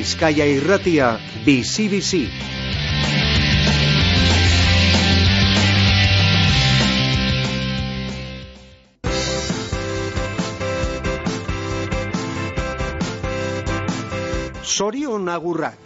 Bizkaia Irratia, bizi-bizi. Zorion agurrak.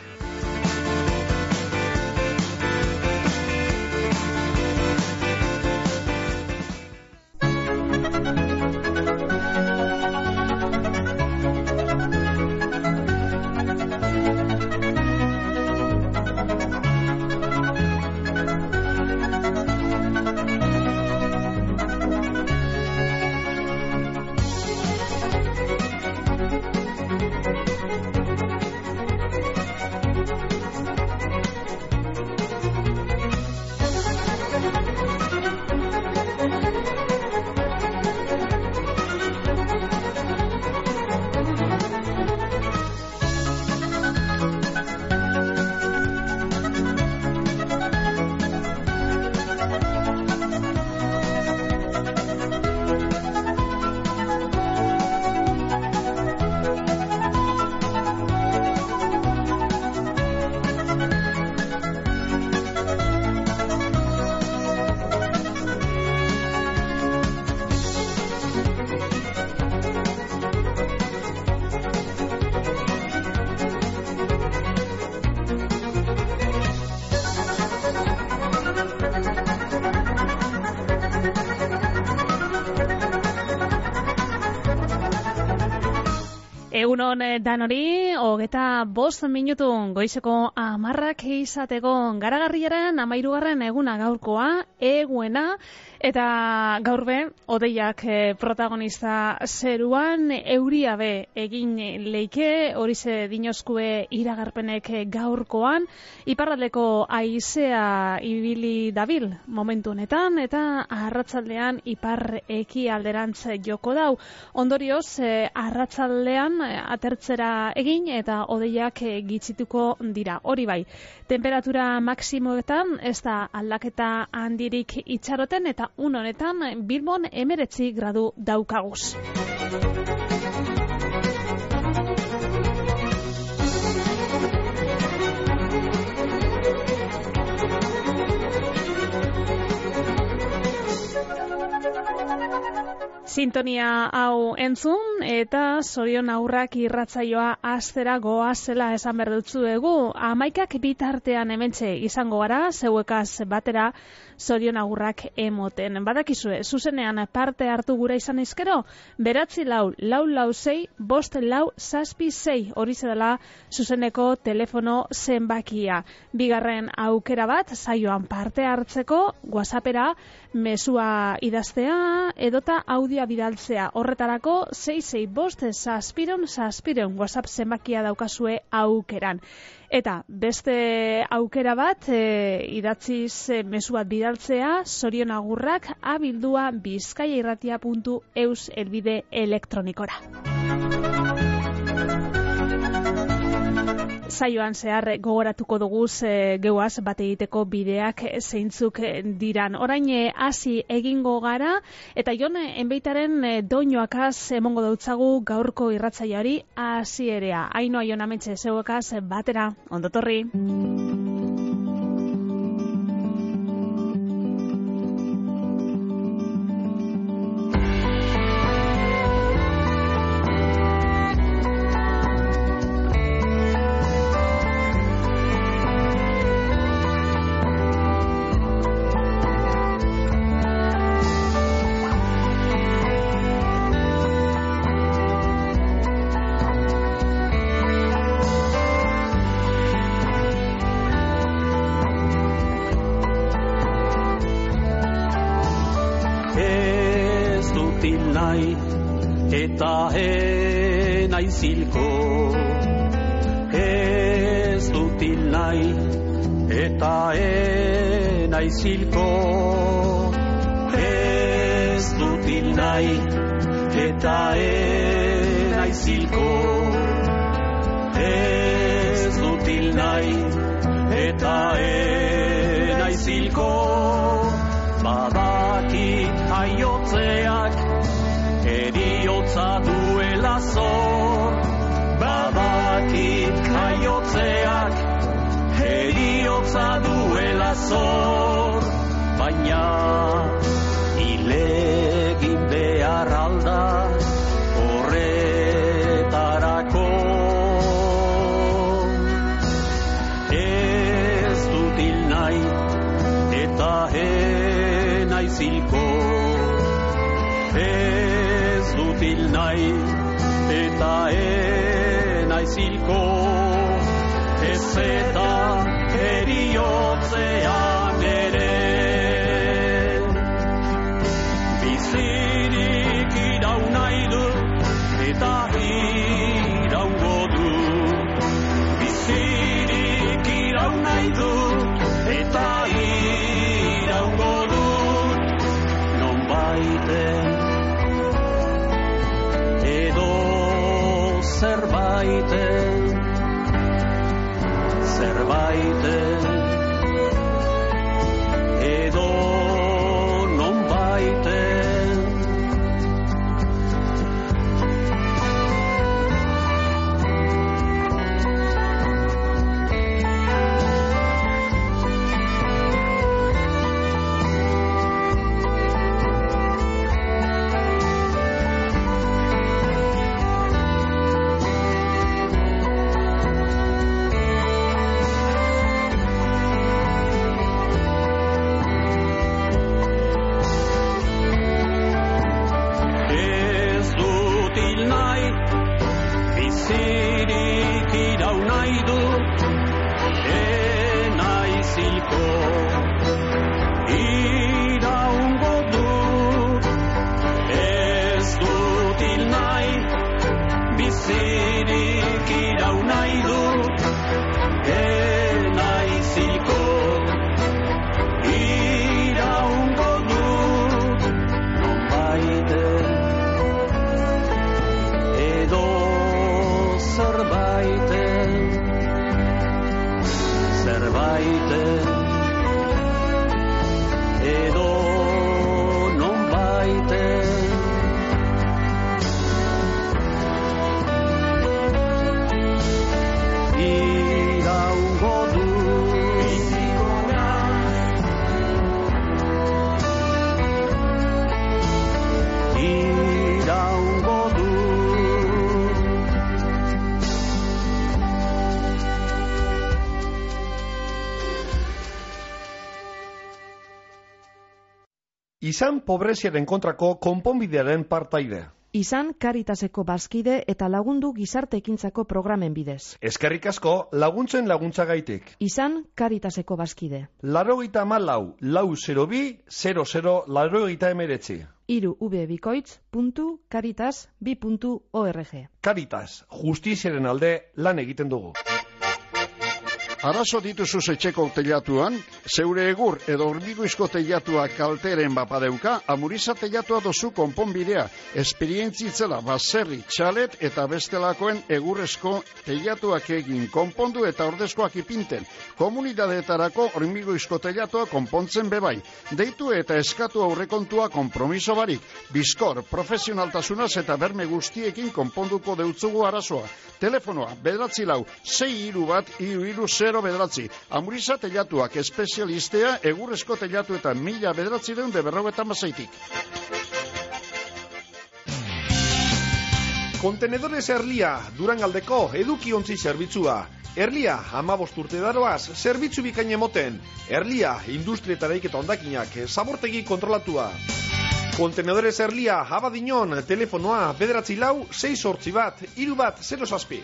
Egunon danori, 25 minutun goizeko 10 izateko garagarriaren 13. eguna gaurkoa, eguena, eta gaur be, odeiak protagonista zeruan, euria be egin leike, horize dinozkue iragarpenek gaurkoan, iparraldeko haizea ibili dabil momentu honetan, eta arratsaldean ipar ekialderantz joko dau. Ondorioz, arratsaldean atertzera egin eta odeiak gitxituko dira. Hori bai, temperatura maksimoetan ez da aldaketa handirik itxaroten eta un honetan Bilbon 19 gradu daukaguz. Sintonia hau entzun eta zorion aurrak irratsaioa hastera goazela esan behar dutzuegu. 11 bitartean hementxe izango gara, zeuekaz batera zorion agurrak emoten. Badakizue, zuzenean parte hartu gura izan izkero, 944-446-566, horize dela zuzeneko telefono zenbakia. Bigarren aukera bat, saioan parte hartzeko, WhatsAppera mesua idaztea edota audio bidaltzea. Horretarako 665-777 WhatsApp zenbakia daukazue aukeran. Eta beste aukera bat, idatziz mezu bat bidaltzea, zorion agurrak abildua bizkaiairratia.eus elbide elektronikora. Saioan zehar gogoratuko duguz geuaz bat egiteko bideak zeintzuk diran. Orain hasi egingo gara, eta jon enbeitaren doinoakaz emongo dautzagu gaurko irratsaioari hasierea. Ainoa jon amentxe zeuekaz batera, ondotorri. Eta naizilko ez dut hil nahi, eta naizilko ez dut hil nahi, eta naizilko ez dut hil nahi, eta naizilko badakit aiotzeak eriotza duela zor, badakit jaiotzeak heriotza duela zor, baina ilegin behar alda horretarako. Ez dut hil nahi eta naiz hilko, ez dut hil nahi eta naiz hilko, ez eta heriotzean ere. Bizirik irau nahi du eta iraungo du, bizirik irau nahi du eta iraungo du, nonbaiten edo zerbaiten edo nonbaiten. Bizirik irau nahi du, naiz hilko, iraungo du. Ez dut hil nahi, bizirik irau nahi du, naiz hilko, iraungo du, nonbaiten edo zerbaiten edo nonbaiten. Iraungo du, iraungo du. Izan pobreziaren kontrako konponbidearen partaide. Izan Caritaseko bazkide eta lagundu gizarte ekintzako programen bidez. Eskerrik asko laguntzen laguntzagaitik. Izan Caritaseko bazkide. 94-400-00-89. irubikoitz.caritas2.org. Caritas, justiziaren alde lan egiten dugu. Arazo dituzuz etxeko teilatuan, zeure egur edo hormigoizko teilatua kalteren bapadeuka, Amuriza teilatua dozu konponbidea, esperientzitzela baserri, txalet eta bestelakoen egurrezko teilatuak egin konpondu eta ordezkoak ipinten. Komunidadeetarako hormigoizko teilatua konpontzen bebai. Deitu eta eskatu aurrekontua konpromiso barik. Bizkor, profesionaltasunaz eta berme guztiekin konponduko deutzugu arazoa. Telefonoa, 9-4-6-1-3-0 Amuriza teilatuak espezialistea egurrezko teilatuetan 1956. Kontenedores Erlia, Durangaldeko edukiontzi zerbitzua. Erlia, 15 urte daroaz, zerbitzu bikain emoten. Erlia, industrietareik eta ondakinak, zabortegi kontrolatua. Kontenedores Erlia, Abadiñon, telefonoa, 9-4-6-1-3-1-0.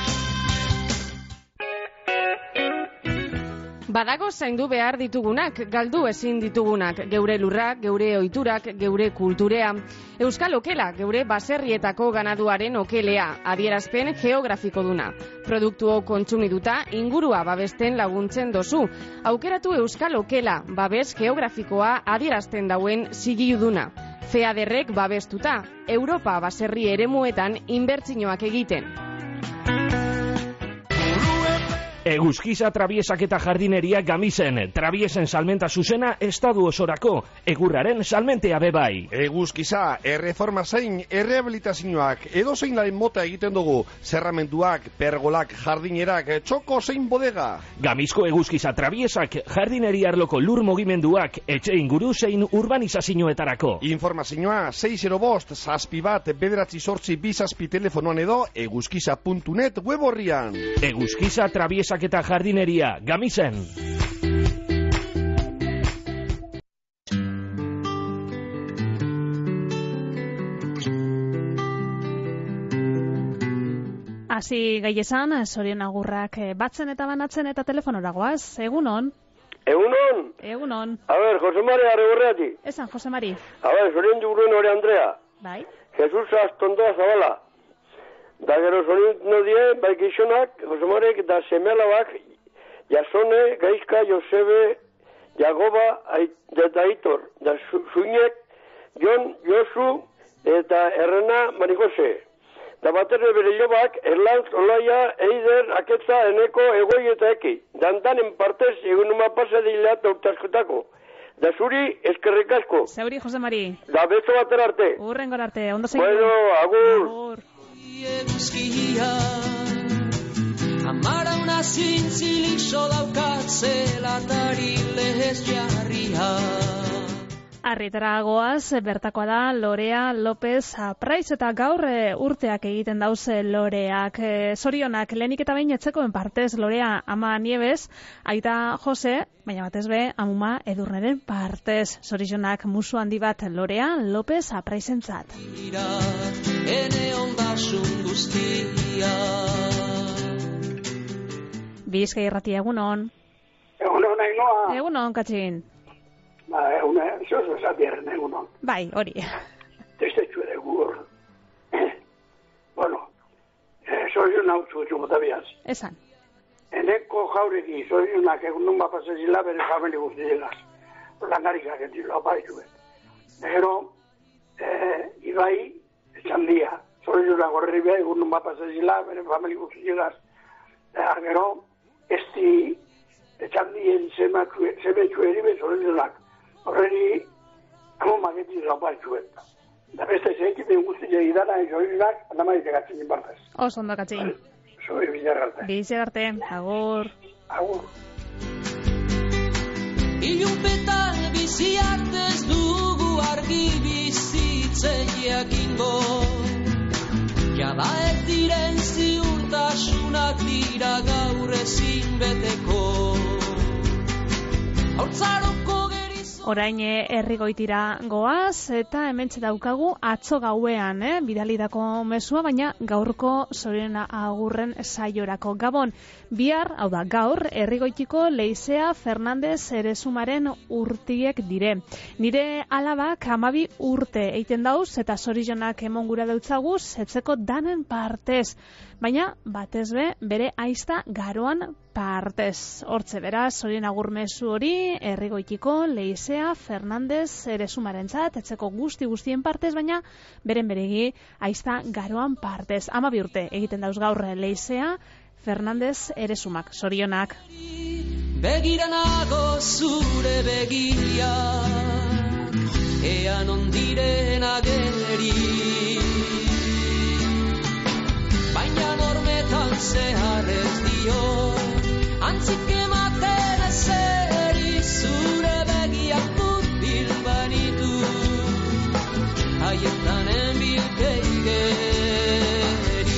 Badago zaindu behar ditugunak, galdu ezin ditugunak, geure lurrak, geure ohiturak, geure kulturea. Euskal Okela, geure baserrietako ganaduaren okelea, adierazpen geografiko duna. Produktuo kontsumiduta, ingurua babesten laguntzen dozu. Aukeratu Euskal Okela, babes geografikoa adierazten dauen zigiluduna. FEADERrek babestuta, Europa baserri eremuetan inbertsioak egiten. Eguzkiza trabiesak eta jardineria Gamisen. Trabiesen salmenta zuzena estadu osorako. Egurraren salmentea bebai. Eguzkiza, erreforma zein, errehabilitazioak, edo zein laren mota egiten dugu. Zerramenduak, pergolak, jardinerak, txoko zein bodega. Gamizko eguzkiza trabiesak, jardineria arloko lur mugimenduak, etxe inguru zein urbanizazioetarako. Informazioa 605 7 telefonoan edo eguzkiza.net web horrian. Eguzkiza trabiesak eta jardineria, Gamisen. Hasi gai esan, Sorion agurrak batzen eta banatzen eta telefonora goaz. Egunon? Egunon? Egunon. A ver, Jose Mari, arregorreati. Esan, Jose Mari. A ver, Sorion juruen hori Andrea. Bai. Jesus Astondoa Zabala. Da gero Sorion no die, bai gizonak, Jose Marek da semelabak, Jasone, Gaizka, Josebe, Jagoba, eta Aitor. Da Suinek, Jon, Josu, eta Errena, Marikose. Da batere bere jobak, Erlantz, Olaia, Eider, Aketza, Eneko, Egoi eta Eki. Dandanen partez, egunuma pasadila eta urtaskotako. Da zuri, eskerrik asko. Zeuri, Jose Mari. Da beso batera arte. Urrengor arte, ondo zein. Bueno, agur. Amara una zintzilik sodaukat zelatari lehez jarria. Arritara goaz, bertakoa da Lorea López Apraiz eta gaur urteak egiten dauze Loreak. Zorionak, lehenik eta behin etxekoen partez Lorea ama Nieves, aita Jose, baina batez be, amuma Edurneren partez. Zorionak musu handi bat Lorea López Apraizentzat. Ene ondasun guztia. Bizkai irratia, egunon. Egunon, Ainoa. Egunon, Katxin. Ba, zozo esatiaren egunon. Bai, hori. Testetxu ere gur. Bueno, zoion hau zuetxu motabiaz. Esan. Eneko jaureki, zoionak egun bat pasazila bere famili guztiegaz. Langarikak entilo apaitxuet. Gero, Ibai, etxandia. Zoionak horri beha egun bat pasazila bere famili guztiegaz. Gero, esti etxandien zemetxu eribe zoionak. Horreri, hau mageti laupaitxuet. Da beste zeikipen guztia idana zoionak, andamaitek atzen inbartez. Oso ondo, Katxin. Zoi bizarrarte. Bizarrarte, agur. Agur. Ilunpetan biziartez dugu argi bizitzen jakingo. Jada ez diren ziurtasunak dira gaur ezin beteko. Hortzaroko orain herrigoitira goaz eta hementxe daukagu atzo gauean, bidalidako mezua, baina gaurko Zoriona agurren saiorako. Gabon, bihar, hau da, gaur, herrigoitiko Leizea Fernandez Erezumaren urtiek dire. Nire alabak 12 urte eiten dauz eta Zorionak emon gura dautzaguz, etzeko danen partez. Baina, batez be, bere aizta garoan partez. Hortze beraz, Zorion agur mezu hori, herrigoitiko Leizea Fernandez Erezumarentzat, etzeko guztien partez, baina beren beregi aizta garoan partez. 12 urte egiten dauz gaur Leizea Fernandez Erezumak. Zorionak. Begiranago zure begia, ean ondiren ageri. Baina normetan zehar ez dio, antzik ematen ezeri zure begiak hurbil banitu, haietanen bilkeigeri.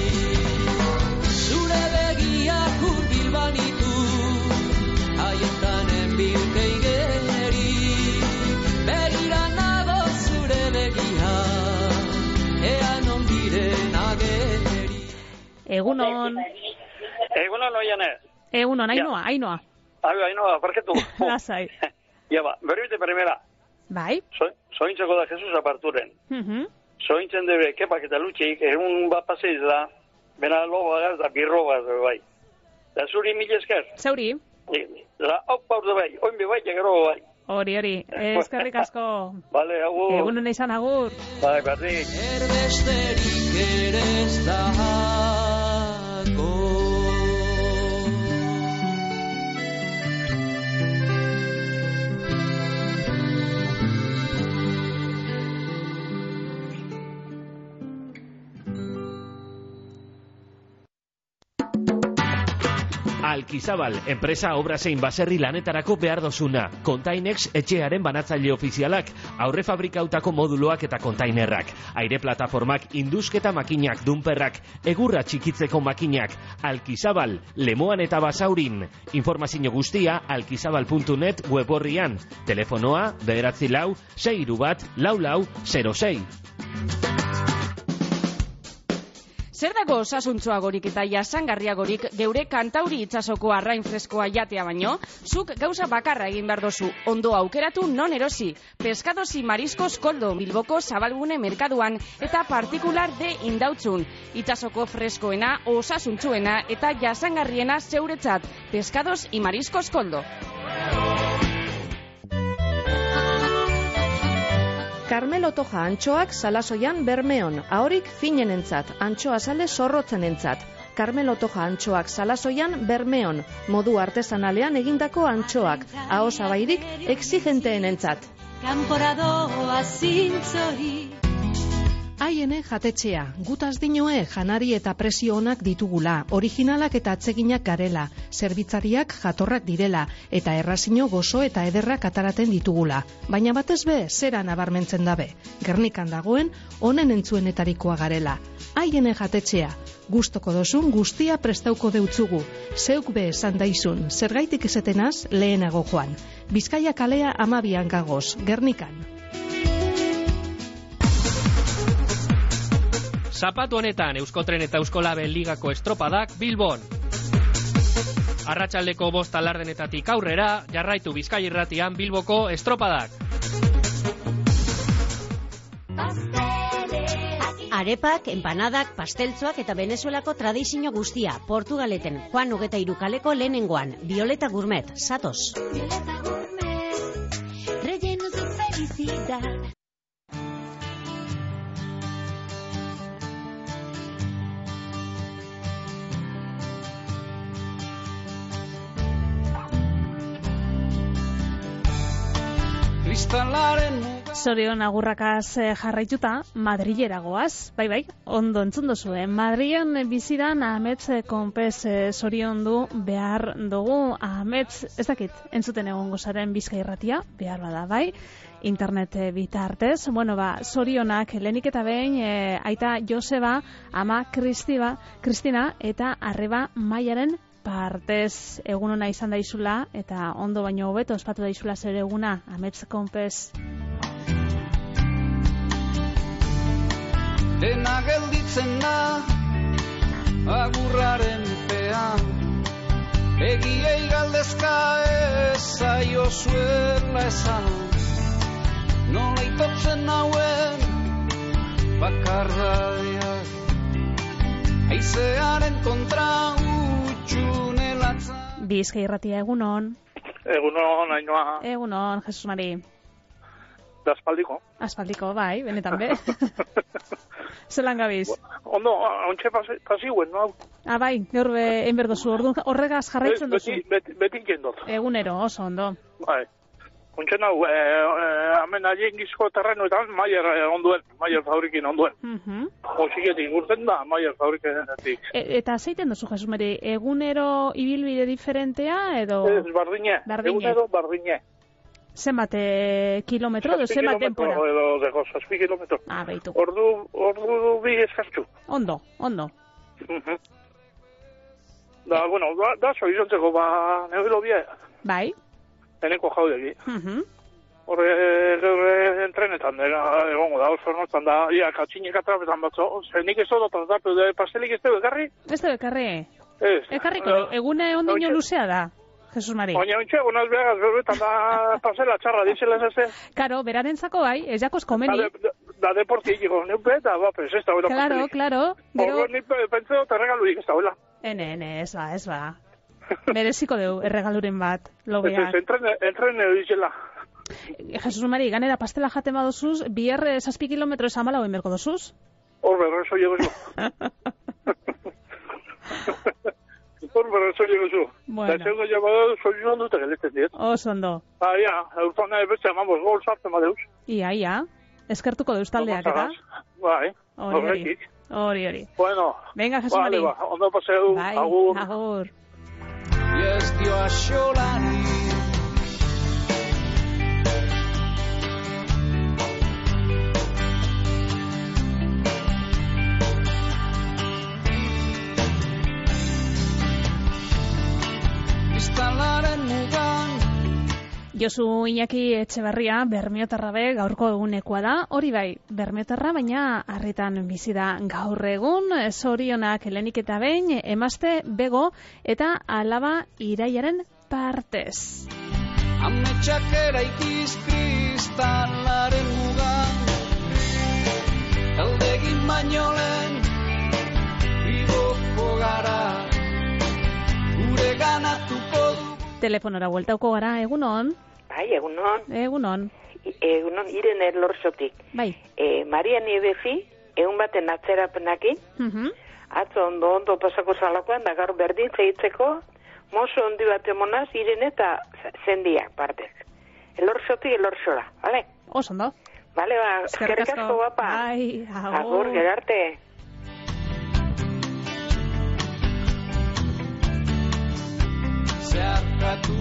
Zure begiak hurbil banitu, haietanen bilkeigeri. Begira nago zure begia, ean ondiren ageri. Egunon. Egunon, oiane. Egunon, Ainoa. Ainoa, parketu. Lasai. Ja, ba, berrite primera. Bai. Sointzeko da Jesus aparturen. Sointzen debe, kepak eta lutxik, egun bat paseiz da, bena lobagaz da birrobaz, bai. Da zuri mil esker. Zeuri. Da, hau paurde bai, oinbe bai, jagero bai. Hori, eskerrik asko. Bale, agur. Egunon izan agur. Bai, berdik. Erbesterik ere ez dago. Alkizabal, enpresa obra zein baserri lanetarako behar dozuna. Containex etxearen banatzaile ofizialak, aurre fabrikautako moduloak eta kontainerrak. Aire plataformak, indusketa makinak, dunperrak, egurra txikitzeko makinak. Alkizabal, Lemoan eta Basaurin. Informazio guztia alkizabal.net web horrian. Telefonoa 944-631-4406. Zer dago osasuntsuagorik eta jasangarriagorik geure kantauri itsasoko arrain freskoa jatea baino? Zuk gauza bakarra egin behar dozu, ondo aukeratu non erosi. Pescados y Mariscos Koldo, Bilboko Zabalgune merkaduan eta partikular de Indautzun. Itsasoko freskoena, osasuntsuena eta jasangarriena zeuretzat. Pescados y Mariscos Koldo. Carmelo Toja antxoak Salasoian Bermeon, ahorik finenentzat, antxoa sale zorrotzenentzat. Carmelo Toja antxoak Salasoian Bermeon, modu artesanalean egindako antxoak, aho zabairik exigenteenentzat. Kanporadoa zintzori. Aiene jatetxea, gutaz dinoe janari eta presio onak ditugula, originalak eta atseginak garela, zerbitzariak jatorrak direla, eta errazino gozo eta ederrak ataraten ditugula. Baina batez be, zera nabarmentzen dabe. Gernikan dagoen, honen entzuenetarikoa garela. Aiene jatetxea, gustoko dozun guztia prestauko deutzugu. Zeuk be esan daizun, zergaitik esetenaz lehenago joan. Bizkaia kalea 12an gagoz, Gernikan. Zapatu honetan Euskotren eta Euskolabel ligako estropadak Bilbon. Arratsaldeko 5 alardenetatik aurrera, jarraitu Bizkaia Irratian Bilboko estropadak. Arepak, empanadak, pasteltzoak eta Venezuelako tradizio guztia. Portugaleten Juan 23 kaleko lehenengoan. Violeta Gourmet, zatoz. Violeta Gourmet, rellenos de felicidad. Zorion agurrakaz jarraituta, Madrilera goaz. Bai, ondo entzun dozu, Madrilen bizidan Amets Konpez zorion du behar dugu. Amets, ez dakit, entzuten egongo zaren Bizkaia Irratia, behar bada, bai? Internet bitartez. Bueno, zorionak lehenik eta behin aita Joseba, ama Kristina eta arreba Maiaren partez egun ona izan daizula eta ondo baino hobeto ospatu daizula zer eguna Amets Konpez. Dena gelditzen da agurraren pean, egiei galdezka ezaio zuela esan, nola itotzen nauen bakardadiak, aizearen kontra utxunelatza. Bizkaia Irratia, egunon. Egunon, Ainhoa. Egunon, Jesus Mari. Da aspaldiko. Aspaldiko, bai, benetan be. Zelan gabiz? Ondo, ontsa pasiguen, no? Bai, gaur enberdozu, horregaz jarraitzen duzu. Beti jendot. Egunero, oso ondo. Bai. Ontsa nau, hemen alien gizko terrenoetan, Maier onduen, Maier fabrikin onduen. Osiketik urten da, Maier fabrikenetik. Eta zeiten duzu, Jesus Mari, egunero ibilbide diferentea, edo? Ez, bardine. Egunero bardine. Zenbat kilometro edo zenbat denpora? Edo dego, 6 kilometro. Beitu. Ordu bi eskartxu. Ondo. Da, bueno, da soizontzeko, negilo bie. Bai. Eneko jaudegi. Horre, geure entrenetan, egongo da, oso nortan da, katxinik atrapetan batzo. Nik ez dut atrapetu, pastelik ez dugu ekarri? Ez dugu ekarri? Ez. Ekarriko, egune ondino luzea da. Jesus Mari. Oina ontxe, egunaz behagaz, berbetan da pasela txarra, dizela ez ez. Karo, berarentzako bai, ez jakoz komeni. Da deporti egiko, neupe eta bapes, ez da bera pastelik. Claro. Horro, nipe, pentseo, erregalurik ez da bela. Ez ba. Mereziko deu, erregaluren bat, lobeak. Entrene dizela. Jesus Mari, ganera pastela jaten badozuz, bierre 6 kilometro esamala hoen berko dozuz? Horbe, rezo llegozu. Horbe, rezo llegozu. Bueno. Da zeugo llamado, soy un dute geletzen diet. Ondo. Ia, eurtona ebetxe amamos gol sartzen badeuz. Ia. Eskertuko deuz taldeak, eta? Bai, horretik. Hori. Bueno. Venga, Jesus Mari. Ondo paseu. Bai, agur. Agur. ez dio axolari. Kristalaren mugan Josu Iñaki Etxeberria, Bermiotarra be gaurko egunekoa da. Hori bai, Bermiotarra, baina harritan bizi da gaur egun. Zorionak lehenik eta behin, emazte bego eta alaba Iraiaren partez. Ametsak eraikiz kristalaren mugan, aldegin baino lehen igoko gara, gure ganatuko du. Telefonora bueltauko gara, egunon? Bai, egunon. Egunon. Egunon, Irene Lorzotik. Bai. Maria Niedefi, egun baten atzerapenakin, atzo ondo pasako zalakoan, da gaur berdin zeitzeko, mozo ondi bat emonaz, Irene eta zendiak partez. Elorzotik, elorzora, bale? Oso ondo. Bale, ba, eskerrik asko guapa. Bai, agur, gerarte. Zeharkatu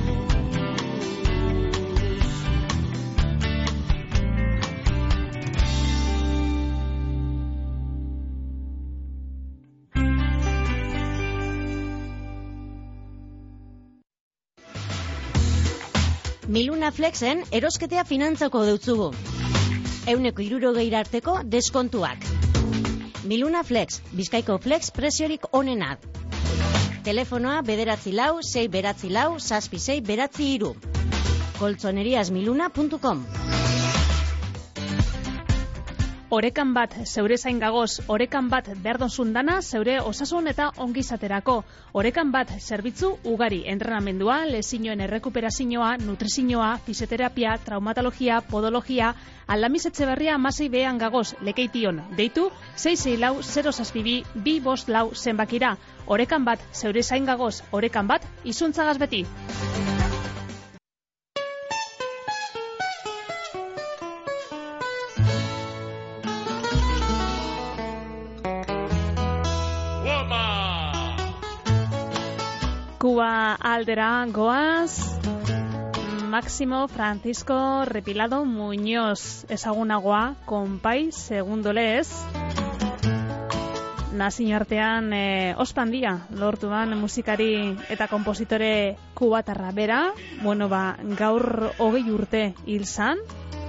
Miluna Flexen erosketea finantzako deutzugu. 160 arteko deskontuak. Miluna Flex, Bizkaiko Flex preziorik onenak. Telefonoa 946 koltzoneriasmiluna.com. Orekan bat zeure zain gagoz, orekan bat berdozun dana zeure osasun eta ongizaterako. Orekan bat zerbitzu ugari, entrenamendua, lezioen errekuperazioa, nutrizioa, fisioterapia, traumatologia, podologia, Aldamiz Etxeberria 16 gagoz, Lekeition. Deitu 664-062-254 zenbakira. Orekan bat zeure zain gagoz, orekan bat izuntzagaz beti. Kuba aldera goaz, Máximo Francisco Repilado Muñoz, ezagunagoa, konpai segundolez. Nazio artean ospandia lortuan musikari eta kompositore kubatarra bera. Bueno, gaur 20 urte hil zan.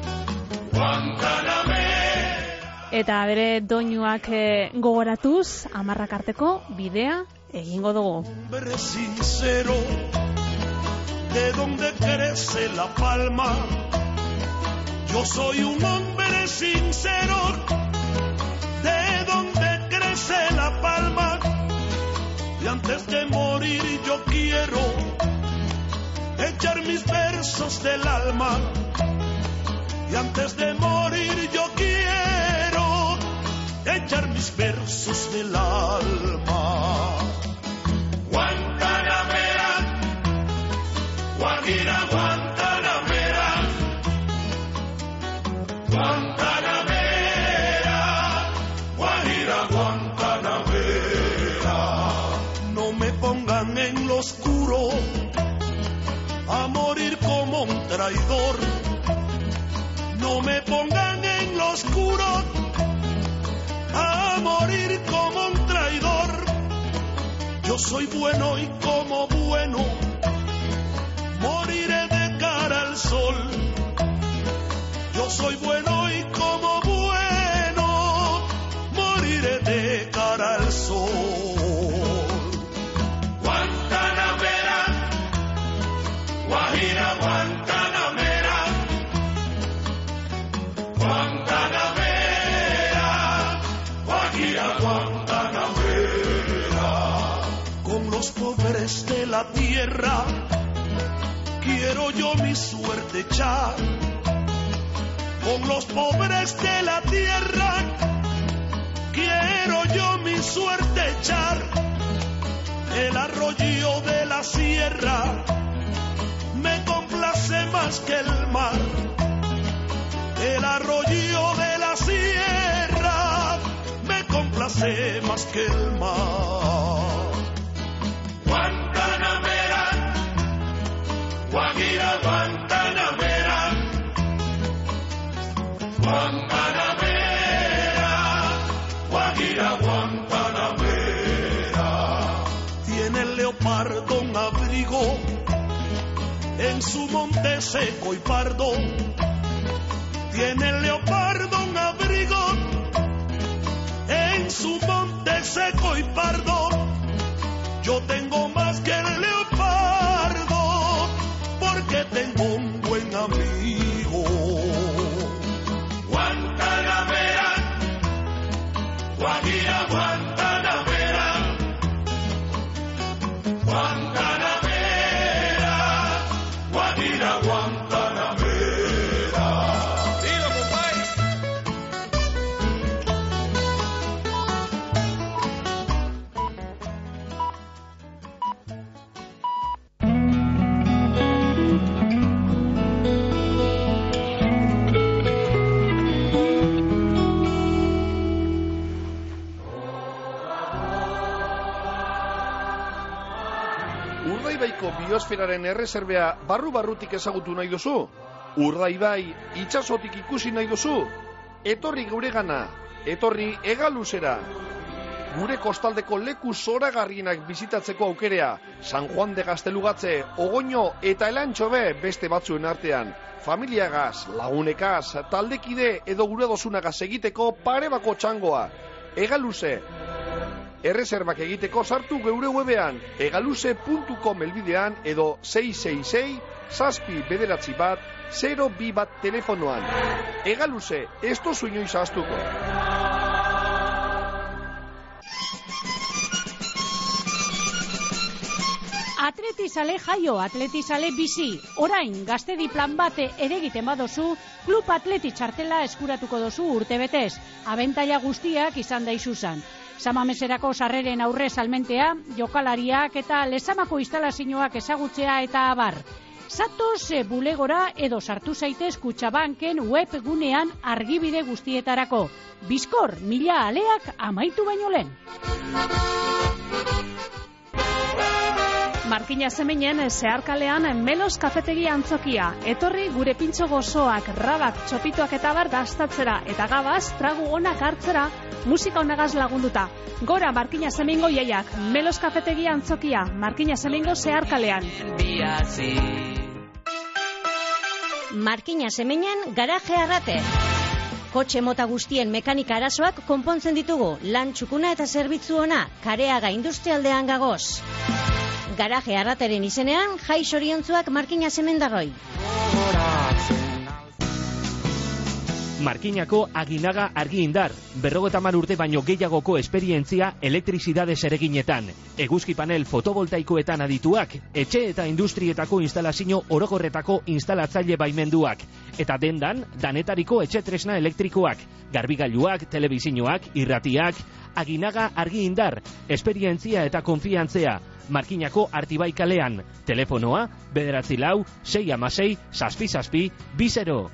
Eta bere doinuak gogoratuz, 10 arteko bidea egingo dugu. Hombre sincero, de donde crece la palma. Yo soy un hombre sincero, de donde crece la palma. Y antes de morir yo quiero echar mis versos del alma. Y antes de morir yo quiero echar mis versos del alma. Guantanamera, Guajira, Guantanamera, Guantanamera, Guajira, Guantanamera. No me pongan en lo oscuro a morir como un traidor. No me pongan en lo oscuro a morir como un traidor. Yo soy bueno y como bueno moriré de cara al sol. Yo soy bueno y como bueno moriré de cara al sol. Guantanamera, Guajira, Guantanamera, Guantanamera, Guajira, Guantanamera. Con los pobres de la tierra quiero yo mi suerte echar. Con los pobres de la tierra quiero yo mi suerte echar. El arroyo de la sierra me complace más que el mar. El arroyo de la sierra me complace más que el mar. Guantanamera, Guajira, Guantanamera, Guantanamera, Guajira, Guantanamera. Tiene el leopardo un abrigo en su monte seco y pardo. Tiene el leopardo un abrigo en su monte seco y pardo. Yo tengo más que el leopardo porque tengo un buen amigo. Guantanamera, Guajira, Guantanamera, Guantanamera, Guajira, Guantanamera. Dilo, compadre. Urdaibaiko biosferaren erreserbea barru-barrutik ezagutu nahi duzu? Urdaibai itsasotik ikusi nahi duzu? Etorri geuregana, etorri Hegaluzera. Gure kostaldeko leku zoragarrienak bizitatzeko aukerea, San Juan de Gaztelugatxe, Ogoño eta Elantxobe beste batzuen artean. Familiagaz, lagunekaz, taldekide edo gure dosunagaz egiteko parebako txangoa. Hegaluze. Erreserbak egiteko sartu geure webean hegaluze.com helbidean edo 666-791-021 telefonoan. Hegaluze, ez tozu inoiz ahaztuko. Atletizale jaio, atletizale bizi. Orain, gaztedi plan bate ere egiten badozu, Klub Atleti txartela eskuratuko dozu urtebetez. Abentaila guztiak izan daizuzan. Samameserako sarreren aurre salmentea, jokalariak eta lezamako instalazioak ezagutzea eta abar. Zatoz bulegora edo sartu zaitez Kutxabanken webgunean argibide guztietarako. Bizkor, 1000 aleak amaitu baino lehen. Markina Zeminen zeharkalean Melos kafetegi antzokia. Etorri gure pintxo gozoak, rabak, txopituak eta bar dastatzera eta gabaz tragu onak hartzera musika onagaz lagunduta. Gora Markina Zemingo jaiak, Melos kafetegi antzokia, Markina Zemingo zeharkalean. Markina Zeminen garaje arrate. Kotxe mota guztien mekanika arazoak konpontzen ditugu, lan txukuna eta zerbitzu ona, Kareaga industrialdean gagoz. Garaje arrateren izenean, jai soriontzuak Markina Zemendarroi. Markinako Aginaga Argiindar, 50 urte baino gehiagoko esperientzia elektrizidade zereginetan, eguzki panel fotovoltaikoetan adituak, etxe eta industrietako instalazio orokorretako instalatzaile baimenduak, eta dendan, danetariko etxe tresna elektrikoak, garbigailuak, telebizioak, irratiak. Aginaga Argiindar, esperientzia eta konfiantzea, Markinako Artibai kalean, telefonoa, 944-616-762-0.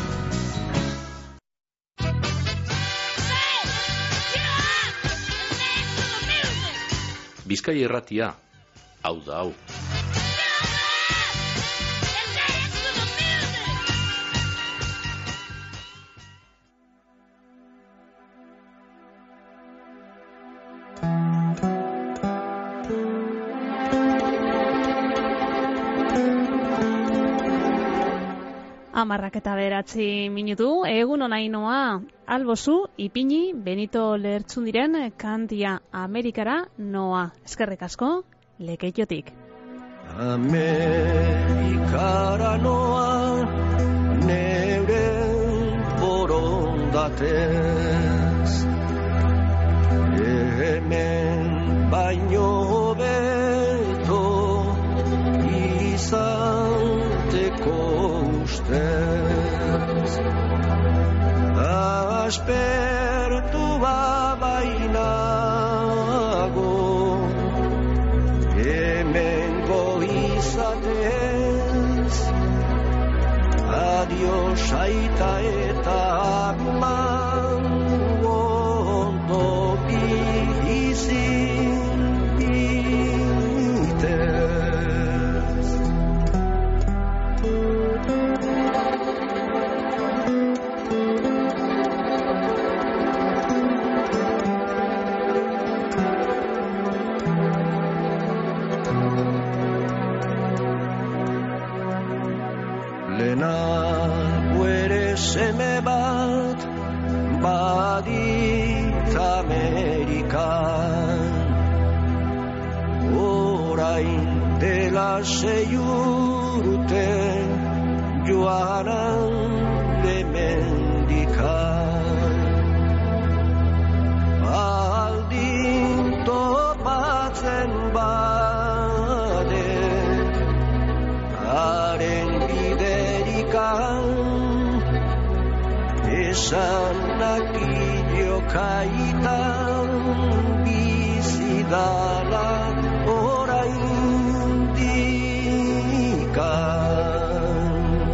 Bizkaia irratia, hau da hau. Amarrak eta 9 minutu, egun onainoa, albozu, ipini, Benito Lertxundiren kantia Amerikara noa. Eskerrik asko, Lekeitiotik. Amerikara noa, neure borondatez, hemen baino beto izateko ustez. Aspertu bainago, hemengo izatez, adios aita eta aman, ondo bizi itez. Amerikan. Orain dela 6 urte joanan hemendikan. Aldin topatzen bade haren biderikan, esanak ilokaitan bizidala oraindikan.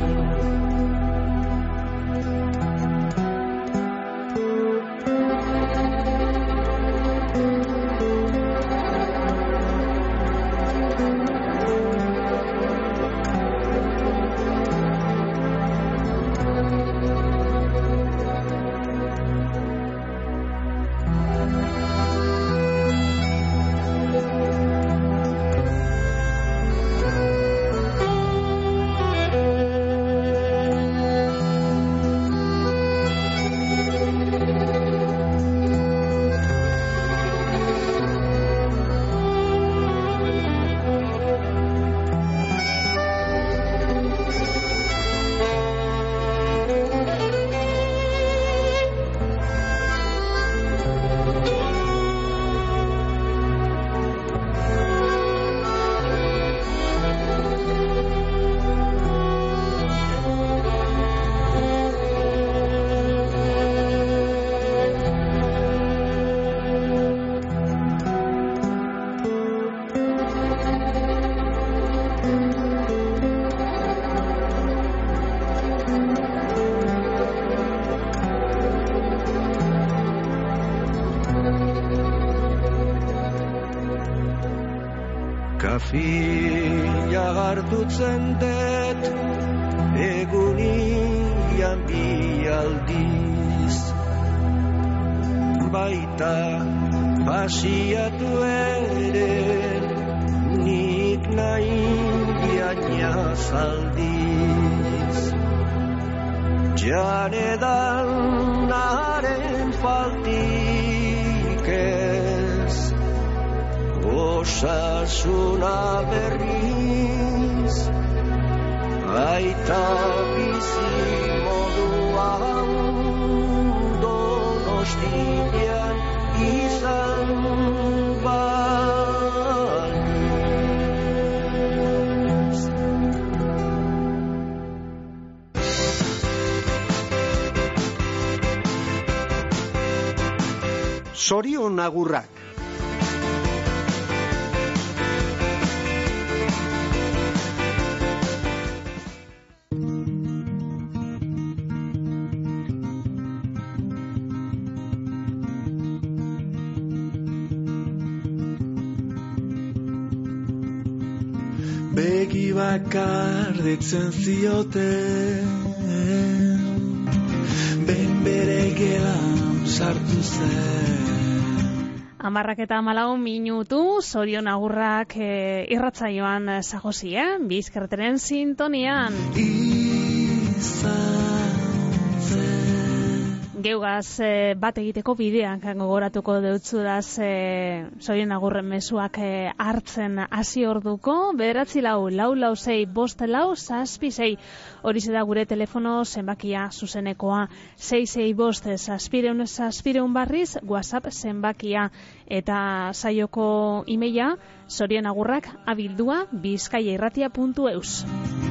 Kafia hartutzen dut egunian bi aldiz, baita pasiatu ere nik nahi biainaz aldiz. Janedan naren faltik ez, osasuna berriz, aita bizi moduan Donostian izan baliz. Zorion agurrak. Begi bakar ditzen zioten, ben bere gelan sartu zen. 10:14 zorion agurrak irratsaioan zagozi, Bizkerteren sintonian. Geugaz bat egiteko bideak gogoratuko deutzuraz zorion agurren mezuak hartzen hasi orduko, 9446456 horixe da gure telefono zenbakia zuzenekoa, 665 barriz WhatsApp zenbakia, eta saioko emaila zorionagurrak@bizkaiairratia.eus.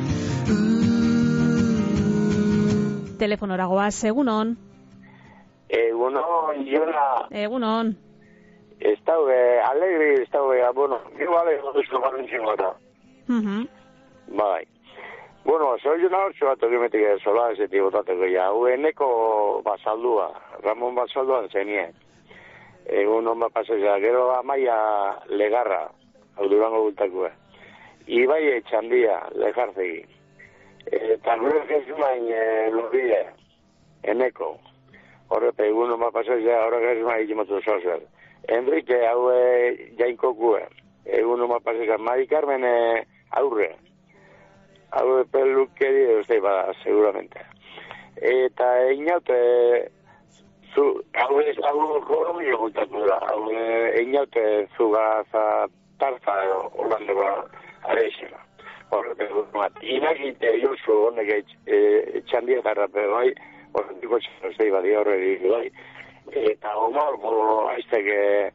Telefonora goaz, egunon. Egunon, Jona. Egunon. Alegri, bueno, gero alegri duzko barrentzin gota. Bai. Bueno, soy Jona hortzu bat okimetik zola ezeti botateko ja. Eneko basaldua, Ramon Basalduan zenie. Egunon bat pasazia, gero Amaia Legarra, hau Durango bultakua. Ibai Etxandia, Lejarzegi. Eta gure jesumain lurride, Eneko. Horrepe, egunon bat pasazia, horrek jesumain ikimatu zozer. Enrique, hau jainkokue. Egunon bat pasazia, Mari Carmen aurre. Hau pelukeri, uste bada, seguramente. Eta inaute hau ez, hau kolomio guntatu da, hau einaute zugaza tarta holande areixena. Horreteko bat, inakite jozu honek txandietarra bai, horretiko txandozei badi horreri bai, eta omar, aizteke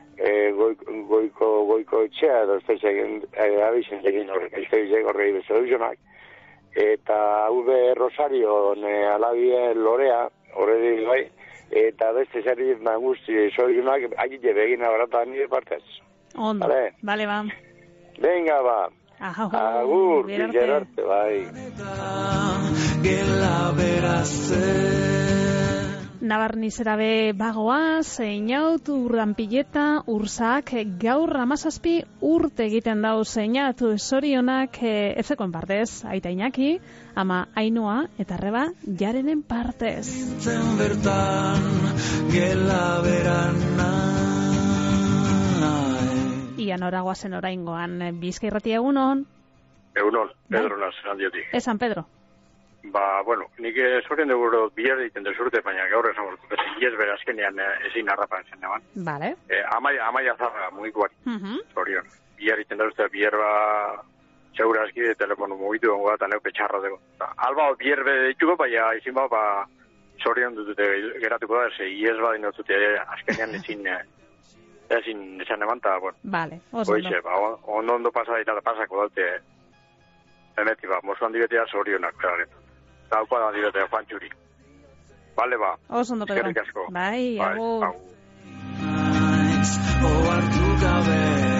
goiko etxea, edo ez abixen egin horrek, aizteke horrei bezaluzionak, eta hau Rosario alabie lorea, horreri bai, eta beste zerri nagusti zorionak, agite begina barata nire partez. Ondo, bale ba. Venga ba. Agur, bilerarte, bai. Gela beraze. Nabarnizera be bagoaz, Einaut, Urdanpileta, Ursak, gaur 17 urte egiten dau Einaut, zorionak etzekoen partez, aita Iñaki, ama Ainhoa eta arreba Jarenen partez. Zen bertan, gela berana. Ian oragoazen oraingoan, Bizkai Irratia egunon? Egunon, Pedro Nazeran diotik. Esan Pedro. Bueno, nik zorien dugu bihar egiten dezurte, baina gaur esan gortu, iez bere azkenean ezin harrapan zen neban. Vale. Amaia zarra mugikuari, zorion. Bihar egiten dezurte, bihar segura aski de telefonu mugitu gongo eta neupe txarra dugu. Alba bihar bede dituko, baina izin ba, zorion dutute geratuko da, iez badin dutute azkenean ezin esan eman, eta, bueno. Vale, oso ondo. Ondo pasako daute, emeti ba, mozuan dibetea zorionak, Zauko da dibetea, Juan Txuri. Bale ba. Oso ondo, Pedro. Eskerrik asko. Bai, agur. Oartu gabe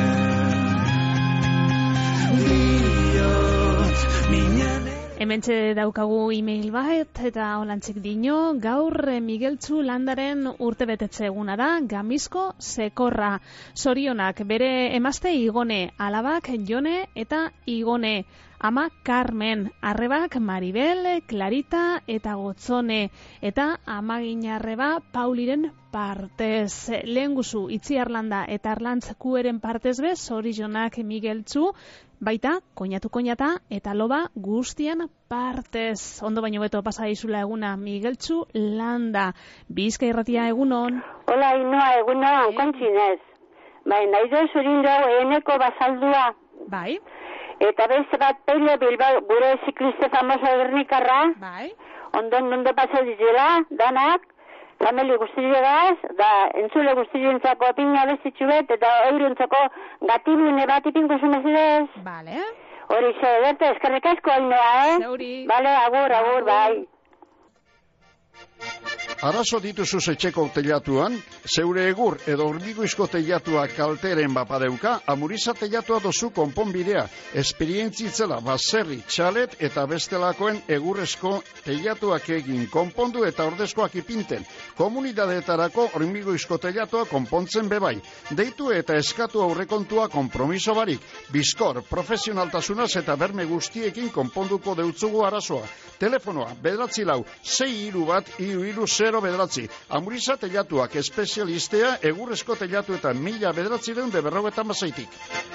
Hementxe daukagu e-mail bat eta holantzik dino, gaur Migueltzu landaren urtebetetze eguna da, Gamizko Sekorra. Zorionak bere emazte Igone, alabak Jone eta Igone, ama Carmen, arrebak Maribel, Clarita eta Gotzone, eta amagin arreba Pauliren partez. Lehen guzu, Itziarlanda eta Arlantz kueren partez bez, zorionak Migueltzu, baita, koñata eta loba guztien partez. Ondo baino beto pasa izula eguna Migueltzu landa. Bizkai Irratia egunon. Hola, Ainhoa, egunon, kontzinez. Bai, nahi duen zurin dugu eneko bazaldua. Bai. Eta beste bat Pelio Bilbao, gure zikliste famoso Gernikarra. Bai. Ondo pasa dizela, danak. Famili guztiregaz, da entzule guztirentzako pina bestitxu bet, eta eurentzako gatibune bat ipinko zumezidez. Vale. Hori ze, berte, eskerrik asko Ainhoa, Zeuri. Vale, agur, bai. Arazo dituzu etxeko teilatuan, zeure egur edo hormigoizko teilatua kalteren bapadeuka, Amuriza teilatua dozu konponbidea, esperientzitzela baserri, txalet eta bestelakoen egurrezko teilatuak egin konpondu eta ordezkoak ipinten. Komunidadeetarako hormigoizko teilatua konpontzen bebai. Deitu eta eskatu aurrekontua konpromiso barik. Bizkor, profesionaltasunaz eta berme guztiekin konponduko deutzugu arazoa. Telefonoa, 9-4-6-3-1-3-0. Amuriza teilatuak espezialistea egurrezko teilatuetan 1956.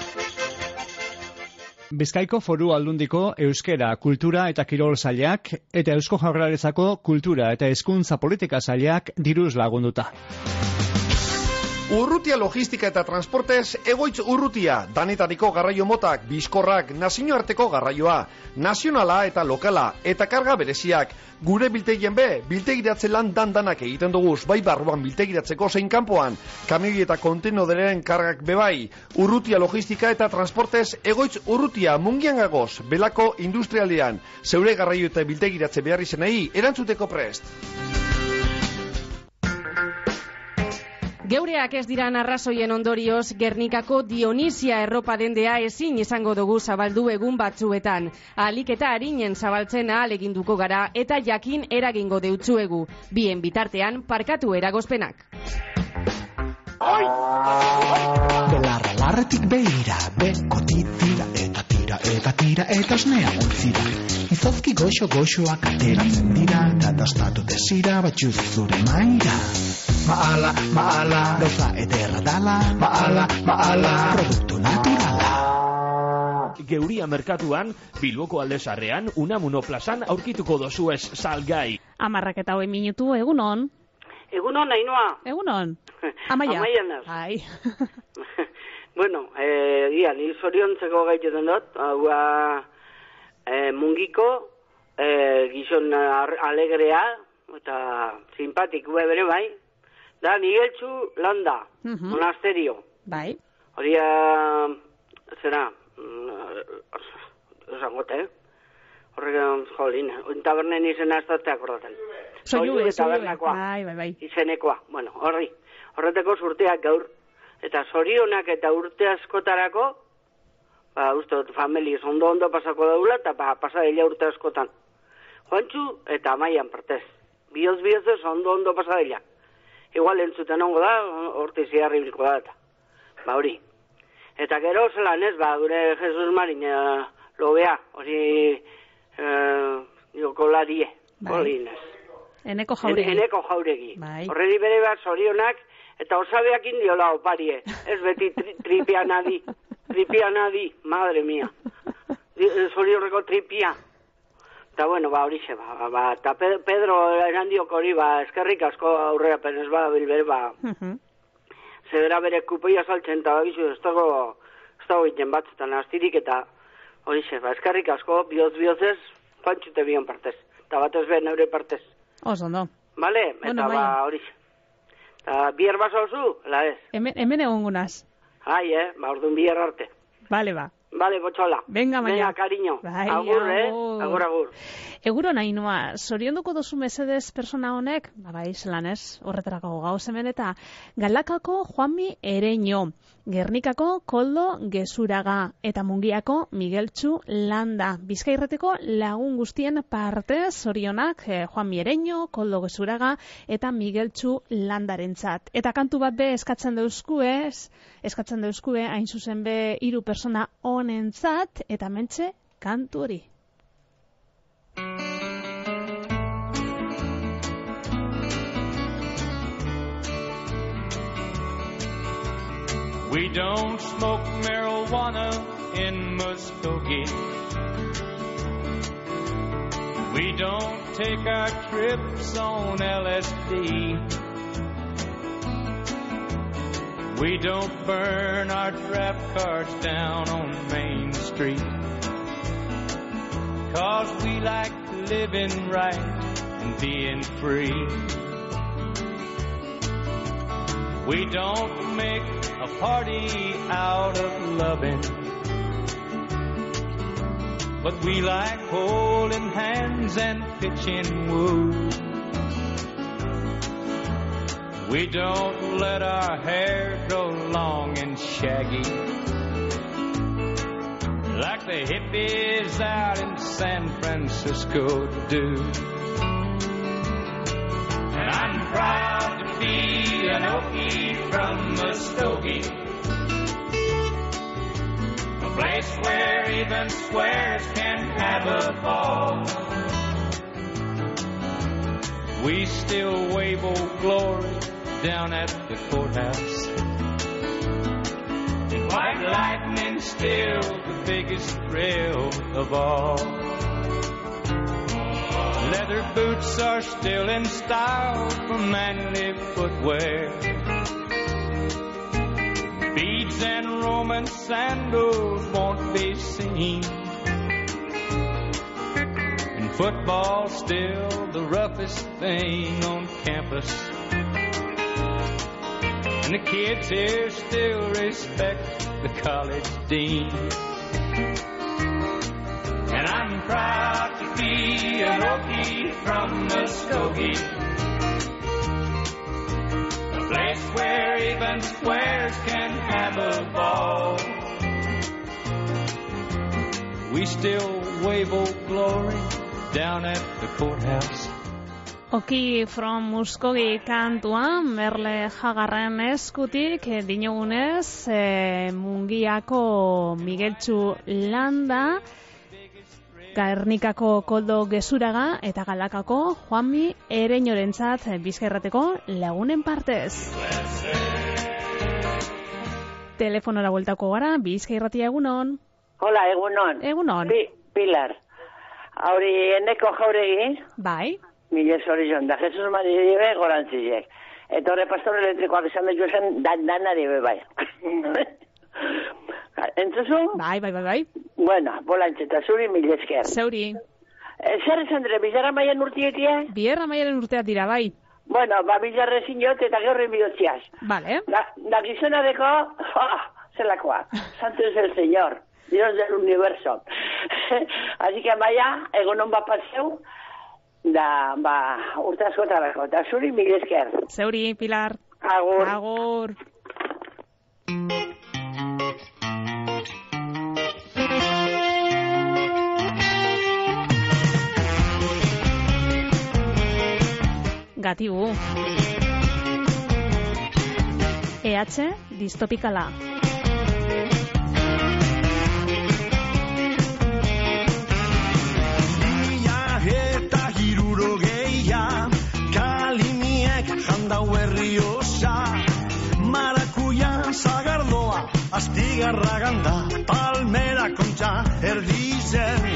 Bizkaiko Foru Aldundiko Euskera, Kultura eta Kirol Sailak eta Eusko Jaurlaritzako Kultura eta Hezkuntza Politika Sailak diruz lagunduta. Urrutia logistika eta transportez, egoitz urrutia, danetariko garraio motak, bizkorrak, nazioarteko garraioa, nazionala eta lokala, eta karga bereziak. Gure biltegien biltegiratze lan danak egiten duguz, bai barruan biltegiratzeko zein kanpoan, kamioi eta kontenoderen kargak bebai. Urrutia logistika eta transportez, egoitz urrutia, mungian gagoz, belako industrialean, zeure garraio eta biltegiratze behar izenei, erantzuteko prest. Geureak ez diran arrazoien ondorioz, Gernikako Dionisia erropa dendea ezin izango dugu zabaldu egun batzuetan. Ahalik eta harinen zabaltzen ahal eginduko gara eta jakin eragingo deutzuegu. Bien bitartean, parkatu eragozpenak. Belarra larretik behira, beko tira eta osnea ontzira. Izozki goxoak ateratzen dira, eta dastatu desira batxuz zure maira. Maala, gauza ederra dala, maala, produktu naturala. Geuria merkatuan, Bilboko Aldezarrean, Unamuno plazan aurkituko dozuez salgai. 10:01 minutu, egunon. Egunon, Ainhoa. Egunon. Amaia. Amaia naz. Ai. Bueno, ni zoriontzeko gaiten dut, mungiko, gizon alegrea, eta simpatik bere bai, da Migueltxu Landa, monasterio. Bai. Hori, zera, esangote, horregan, jolin, tabernen izena ez dute akordaten. Soilu, tabernakoa. Bai. Izenekoa, bueno, horreteko surteak gaur. Eta zorionak eta urte askotarako, uste dut, familiz ondo pasako daula, eta pasadila urte askotan. Juantxu eta Amaian partez. Bioz ondo pasadila. Igual entzuten ongo da, horti ziarri biliko da, eta. Hori. Eta gero zelan ez, gure Jesus Marin lobea, hori jokolarie, polinez. Eneko Jauregi. Eneko Jauregi. Bai. Horreri bere bat zorionak, eta osabeak indiola oparie. Ez beti tripia nadi, madre mia. Zorionreko tripia. Eta bueno, horixe, eta Pedro erandiok hori, eskerrik asko aurrera penez bilbere, zebera bere kupoia saltzen, eta bagizu, ez dago egiten batzutan astirik, eta horixe, eskerrik asko, bihotz-bihotzez, pantxute bion partez, eta batez behar neure partez. Oso, no. Bale, eta horixe. Eta bier baso zu, la ez? Hemen egon gunaz. Ai, orduan bier arte. Bale, botxola. Venga, Maia. Venga, cariño. Bai, agur. Eguron, Ainhoa, zorionduko duzu mesedez persona honek, bai, zelan ez, horretarako gauz hemen, eta Galdakako Juanmi Ereño, Gernikako Koldo Gezuraga, eta Mungiako Migueltxu Landa. Bizkairreteko lagun guztien parte zorionak Juanmi Ereño, Koldo Gezuraga, eta Migueltxu Landarentzat. Eta kantu bat be eskatzen dauzkue, hain zuzen be 3 persona honentzat, eta mentxe kantu hori. We don't smoke marijuana in Muskogee. We don't take our trips on LSD. We don't burn our draft cards down on Main Street. 'Cause we like living right and being free. We don't make a party out of loving, but we like holding hands and pitching wood. We don't let our hair grow long and shaggy like the hippies out in San Francisco do. And I'm proud to be an Okie from Muskogee, a place where even squares can have a ball. We still wave Old Glory down at the courthouse, and white lightning's still the biggest thrill of all. Leather boots are still in style for manly footwear. Beads and Roman sandals won't be seen, and football's still the roughest thing on campus. And the kids here still respect the college dean. And I'm proud to be an Okie from Muskogee, a place where even squares can have a ball. We still wave Old Glory down at the courthouse. Okie from Muskogee kantua, Merle Jagarren eskutik, dinogunez, Mungiako Migueltxu Landa, Gernikako Koldo Gezuraga, eta Galdakako Juanmi Ereñorentzat Bizkairrateko lagunen partez. Telefonora bueltako gara, Bizkairratia egunon. Hola, egunon. Egunon. Pilar. Hori, Eneko Jauregi. Bai. Mila zorion, da Jesus Maria be gorantzilek. Eta horre pastor elektrikoak esan da jozen danari be bai. Entzuzun? Bai. Bueno, bolantxeta, zuri mila esker. Zeuri. Zer esan dure, Bizarra Maian urtietia? Bizarra Maian urteak dira, bai. Bueno, Bizarra zinot eta gaur enbidotziaz. Vale. Da gizona deko, zelakoa, santo es el Señor, Dios del universo. Así que Maia, egonon bat paseu, da, urte asko trabako. Da zuri mila esker. Zeuri, Pilar. Agur. Agur. Gatibu. EH distopikala. Eta hirurogeia kaliniek jandau herri osa, marakuia zagardoa astigarra ganda, palmera kontxa erdizen.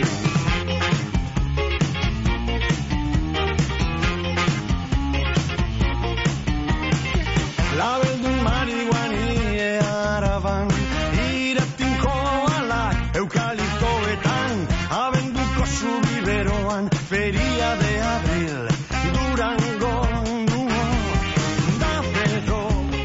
Labeldu marihuani araban, iratinko alak eukaliptoetan, abenduko zubiberoan, feria de abril, Durango, da Pedro.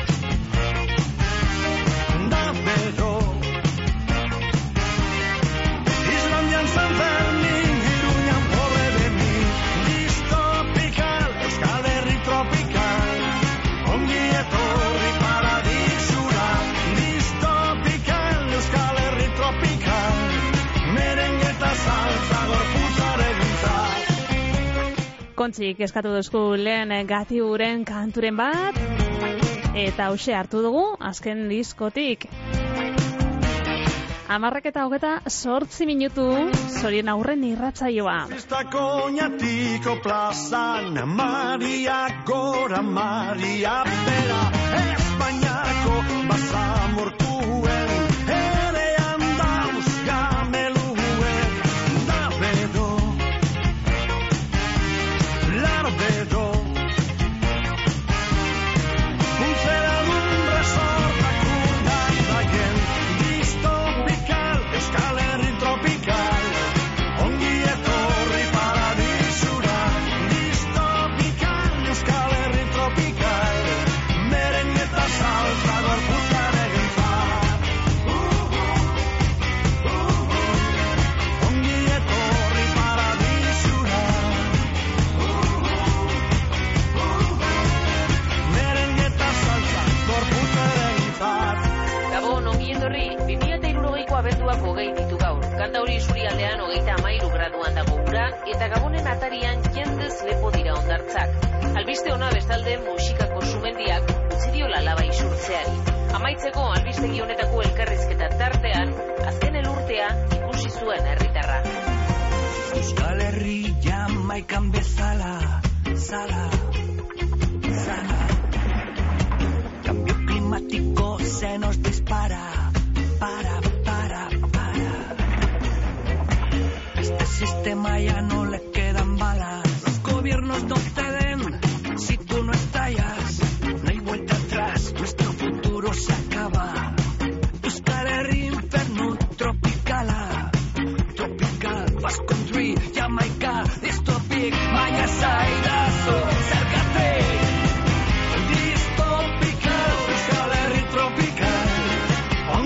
Islandian San Fermin, Iruñan pobre de mi, distopikal, Euskal Herri tropikal, ongi etorri paradisura, distopikal, Euskal Herri tropikal, merengue eta salsa gorputzaren gintzat. Kontzik eskatu duzku lehen Gatiburen kanturen bat, eta hause hartu dugu azken diskotik. 10:08 minutu, zorien aurren irratsaioa. Estako oñatiko plazan, Maria gora, Maria bera, Espainiako basamortuen, ere handauz gameluen, da bedo, larbedo, unzera dun resortak urdandaien, distopikal, Euskal Herri tropikal, ongi etorri paradisura, distopikal, Euskal Herri tropikal, merengue eta salsa gorputzaren gintzat. Ongi etorri paradisura, merengue eta salsa gorputzaren gintzat. Gabon, ongi etorri, 2060ko abenduak 20 ditu gaur. Kantauri isurialdean 33 graduan dago ura, eta Gabonen atarian jendez lepo dira hondartzak. Albiste ona bestalde musikako sumendiak utzi diola laba isurtzeari. Amaitzeko albistegi honetako elkarrizketa tartean, azken elurtea ikusi zuen herritarra. Euskal Herri Jamaikan bezala, zala. Cambio climático se nos dispara, para. Este sistema ya no le quedan balas. Los gobiernos no ceden si tú no estallas. No hay vuelta atrás, nuestro futuro se acaba. Euskal Herri inferno tropicala, tropical, Basque Country, Jamaica, dystopic, Maya Saidazo, acércate. Tropical, Euskal Herri tropical,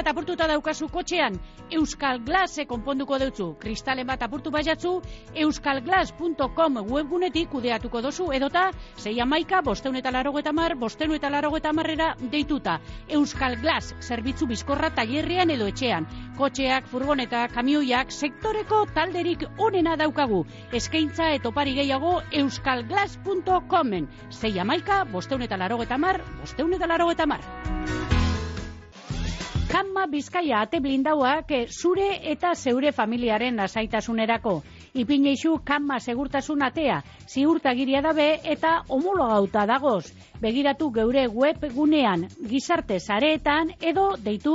bat apurtuta daukazu kotxean, Euskal Glase konponduko deutzu. Kristalen bat apurtu baiatzu, euskalglas.com webgunetik kudeatuko dozu, edota 611-580-580-580 deituta. Euskal Glas, zerbitzu bizkorra tailerrean edo etxean. Kotxeak, furgoneta, kamioiak, sektoreko talderik onena daukagu. Eskaintza etopari gehiago euskalglas.comen. 611-580-580. Kanma Bizkaia ate blindauak zure eta zeure familiaren lasaitasunerako. Ipineixu Kanma segurtasun atea, ziurtagiria dabe eta homologauta dagoz. Begiratu geure webgunean, gizarte sareetan edo deitu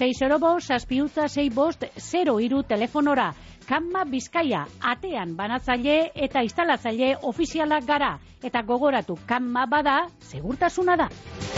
605-665-03 telefonora. Kanma Bizkaia atean banatzaile eta instalatzaile ofizialak gara. Eta gogoratu, Kanma bada, segurtasuna da.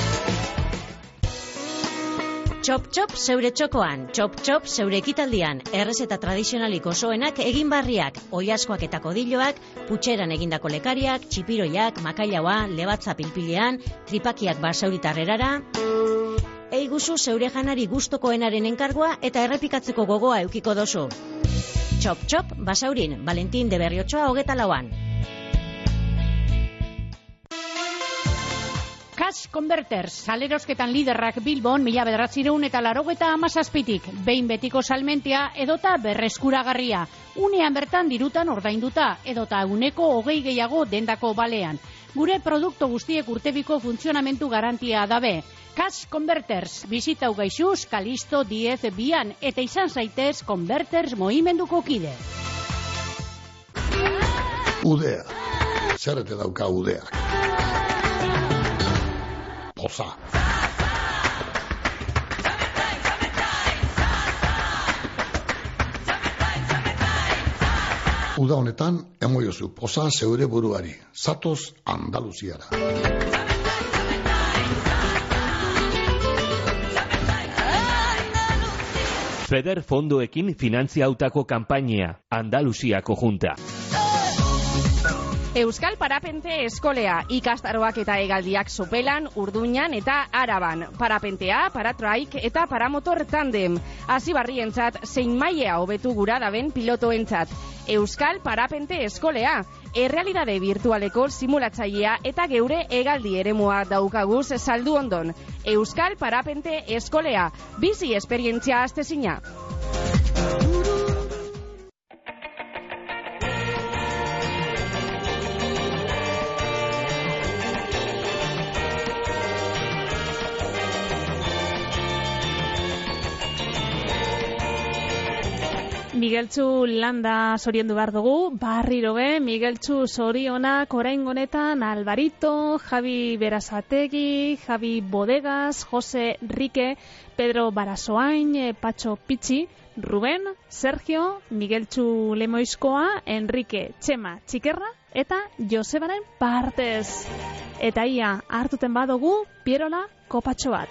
Txop-txop zeure txokoan, txop-txop zeure ekitaldian, errezeta tradizionalik osoenak egin barriak, oiaskoak eta kodilloak, putxeran egindako lekariak, txipiroiak, makailaua, lebatza pilpilean, tripakiak basauritarrerara. Eiguzu zeure janari gustokoenaren enkargua eta errepikatzeko gogoa eukiko dozu. Txop-txop basaurin, Valentin de Berriotxoa 24an. Cash Converters, salerosketan liderrak Bilbon 1987tik, behin betiko salmentia edota berreskuragarria. Unean bertan dirutan ordainduta, edota uneko 20 gehiago dendako balean. Gure produktu guztiek urtebiko funtzionamentu garantia dabe. Cash Converters, bizitau gaixuz, Kalisto 10 eta izan zaitez Converters mohimenduko kide. Udea, zerrete dauka udeak. Poza. Uda honetan, emoiozu poza zeure buruari. Zatoz Andaluziara. FEDER fondoekin finantziautako kanpainia, Andaluziako junta. Euskal Parapente Eskolea, ikastaroak eta hegaldiak Sopelan, Urduñan eta Araban. Parapentea, paratraik eta paramotor tandem. Hasibarrientzat zein mailea hobetu gura daben pilotoentzat. Euskal Parapente Eskolea, errealidade virtualeko simulatzailea eta geure hegaldi eremua daukaguz saldu ondon. Euskal Parapente Eskolea, bizi esperientzia astezina. Migueltxu Landa zoriondu behar dugu, barriro be, Migueltxu zorionak orain honetan Alvarito, Javi Berazategi, Javi Bodegas, Jose Rique, Pedro Barasoain, Patxo Pitxi, Ruben, Sergio, Migueltxu Lemoizkoa, Enrique Txema Txikerra eta Josebaren partez. Eta ia hartuten badugu Pierola kopatxo bat.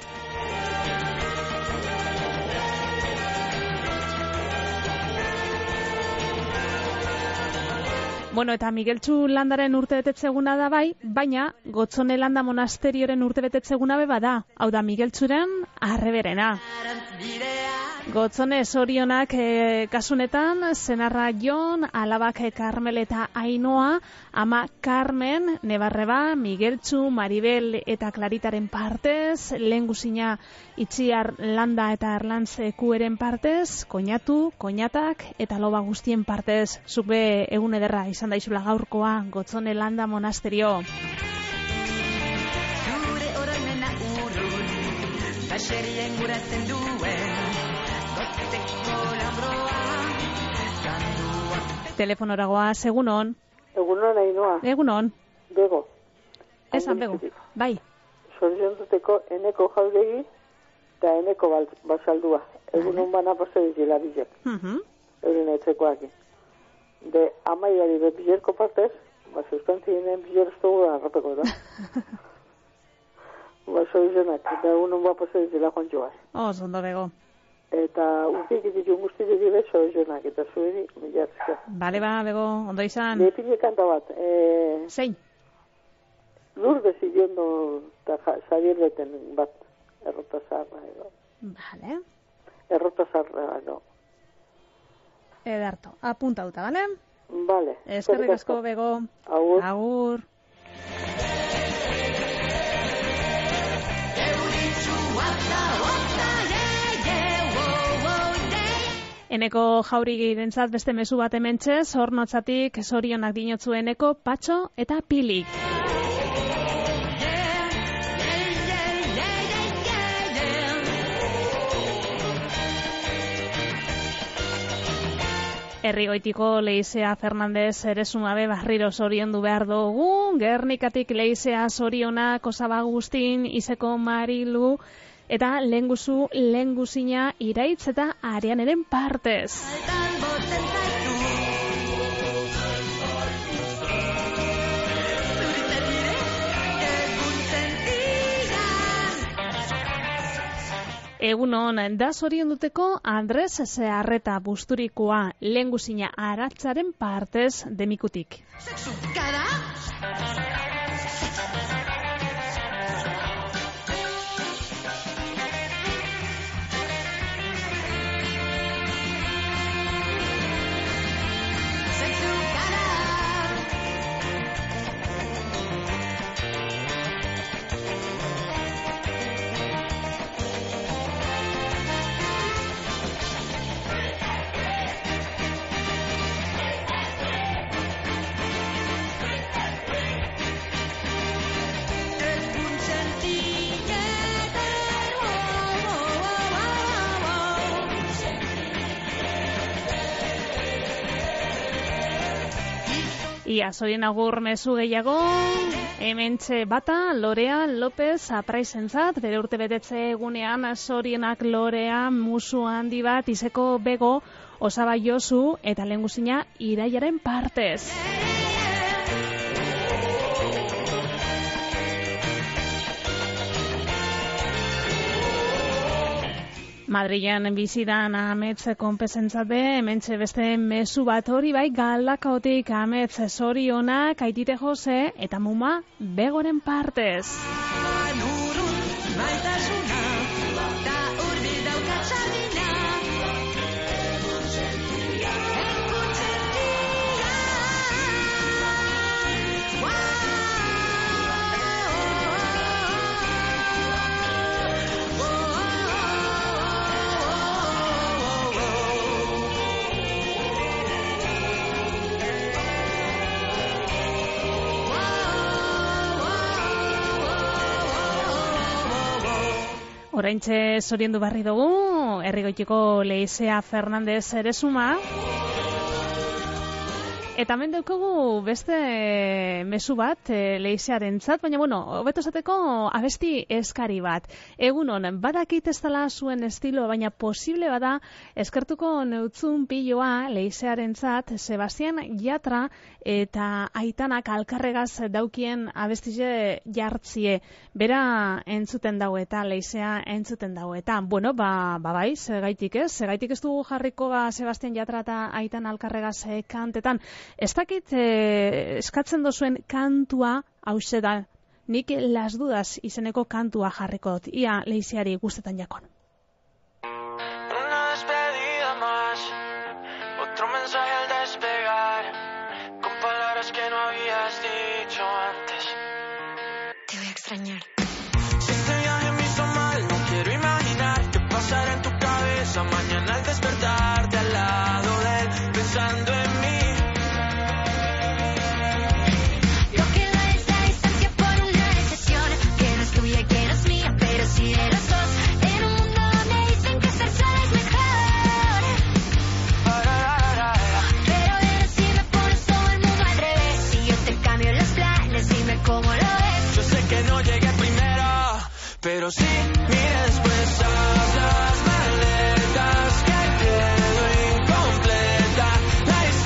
Bueno, eta Migueltxu Landaren urtebetetzeguna da bai, baina Gotzone Landa monasterioren urtebetetzeguna be bada. Hau da Migueltxuren arreberena. Gotzone zorionak kasunetan, senarra Jon, alabak Karmel eta Ainoa, ama Carmen, Nebarreba, Migueltxu, Maribel eta Klaritaren partez, lehen guzina Itziar Landa eta Erlantz Kueren partez, koinatu, koinatak eta loba guztien partez, zube egun ederra izan daizula gaurkoa, Gotzone Landa monasterio. Zure oramena urrun, baserien guratzen duen, gotzeko lambroa, zandua. Telefonoragoa, egunon. Egunon, Ainoa. Egunon. Bego. Esan, Bego. Bai. Zoriontuteko eneko jaudegi eta eneko basaldua. Egunon bana pasa dizela bizek. Euren etzekoak. De amaiari de bizerko partez, suspentzinen bizer estugu da rapeko da. Zorionak, eta egunon ba pasa dizela joan joaz. Zondo, Bego. Eta urtik ditun guztiak dire zorionak, eta zueri milatzka. Bale ba, Bego, ondo izan. Lepine kanta bat. Zein? Lourdes Illondo eta Xavier Beten bat errota zaharra edo. Bale. Errota zarra, no. Ederto, apuntauta, bale? Vale. Eskerrik asko, Bego. Agur. Agur. Eneko Jaurigirentzat beste mezu bat hementxe, Zornotzatik zorionak dinotzu Eneko, Patxo eta Pilik. Herrigoitiko Leizea Fernandez Eresumabe barriro zoriondu behar dugu, Gernikatik Leizea zorionak Osaba Agustin, Izeko Marilu, eta lehengusina Iraitz eta Arianeren partez. Egunon, da zorionduteko Andres Zeharreta Busturikoa lehengusina Aratzaren partez Demikutik. Ia, zorien agur mezu gehiago, hementxe bata, Lorea López apraizentzat, bere urte betetze egunean, zorienak Lorea, musu handi bat, Izeko Bego, Osaba Josu, eta lehengusina Iraiaren partez. Madrilen bizidan Amets konpesentzat be, hementxe beste mezu bat hori bai, Galdakaotik Amets zorionak, Aitite Jose eta Muma Begoren partez. Oraintxe zoriondu barri dugu, Herrigoitiko Leizea Fernandez Eresuma. Eta hemen daukagu beste mezu bat Leizearentzat, baina hobeto esateko abesti eskari bat. Egunon, badakit ez dela zuen estilo, baina posible bada eskertuko neutzun piloa Leizearentzat Sebastian Yatra eta Aitanak Alkarregaz daukien abestize jartzie. Bera entzuten dago eta Leizea entzuten dago eta. Bai, segaitik ez dugu jarriko Sebastian Yatra eta Aitan Alkarregaz kantetan. Ez dakit eskatzen dozuen kantua hause da. Nik Las Dudas izeneko kantua jarriko dut. Ia Leizeari gustetan jakon. Una despedida más, otro mensaje al despegar, con palabras que no habías dicho antes. Te voy a extrañar. Si este viaje me hizo mal, no quiero imaginar qué pasará en tu cabeza mañana al despertarte al lado de él, pensando en mí. Pero sí, mire después las maletas que quedo incompleta. La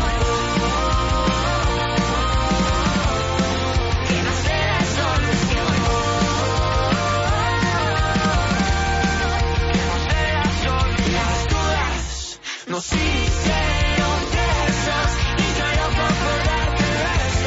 Que no sé la solución. Que no sé la solución. Las dudas nos hicieron presos y yo loco por darte el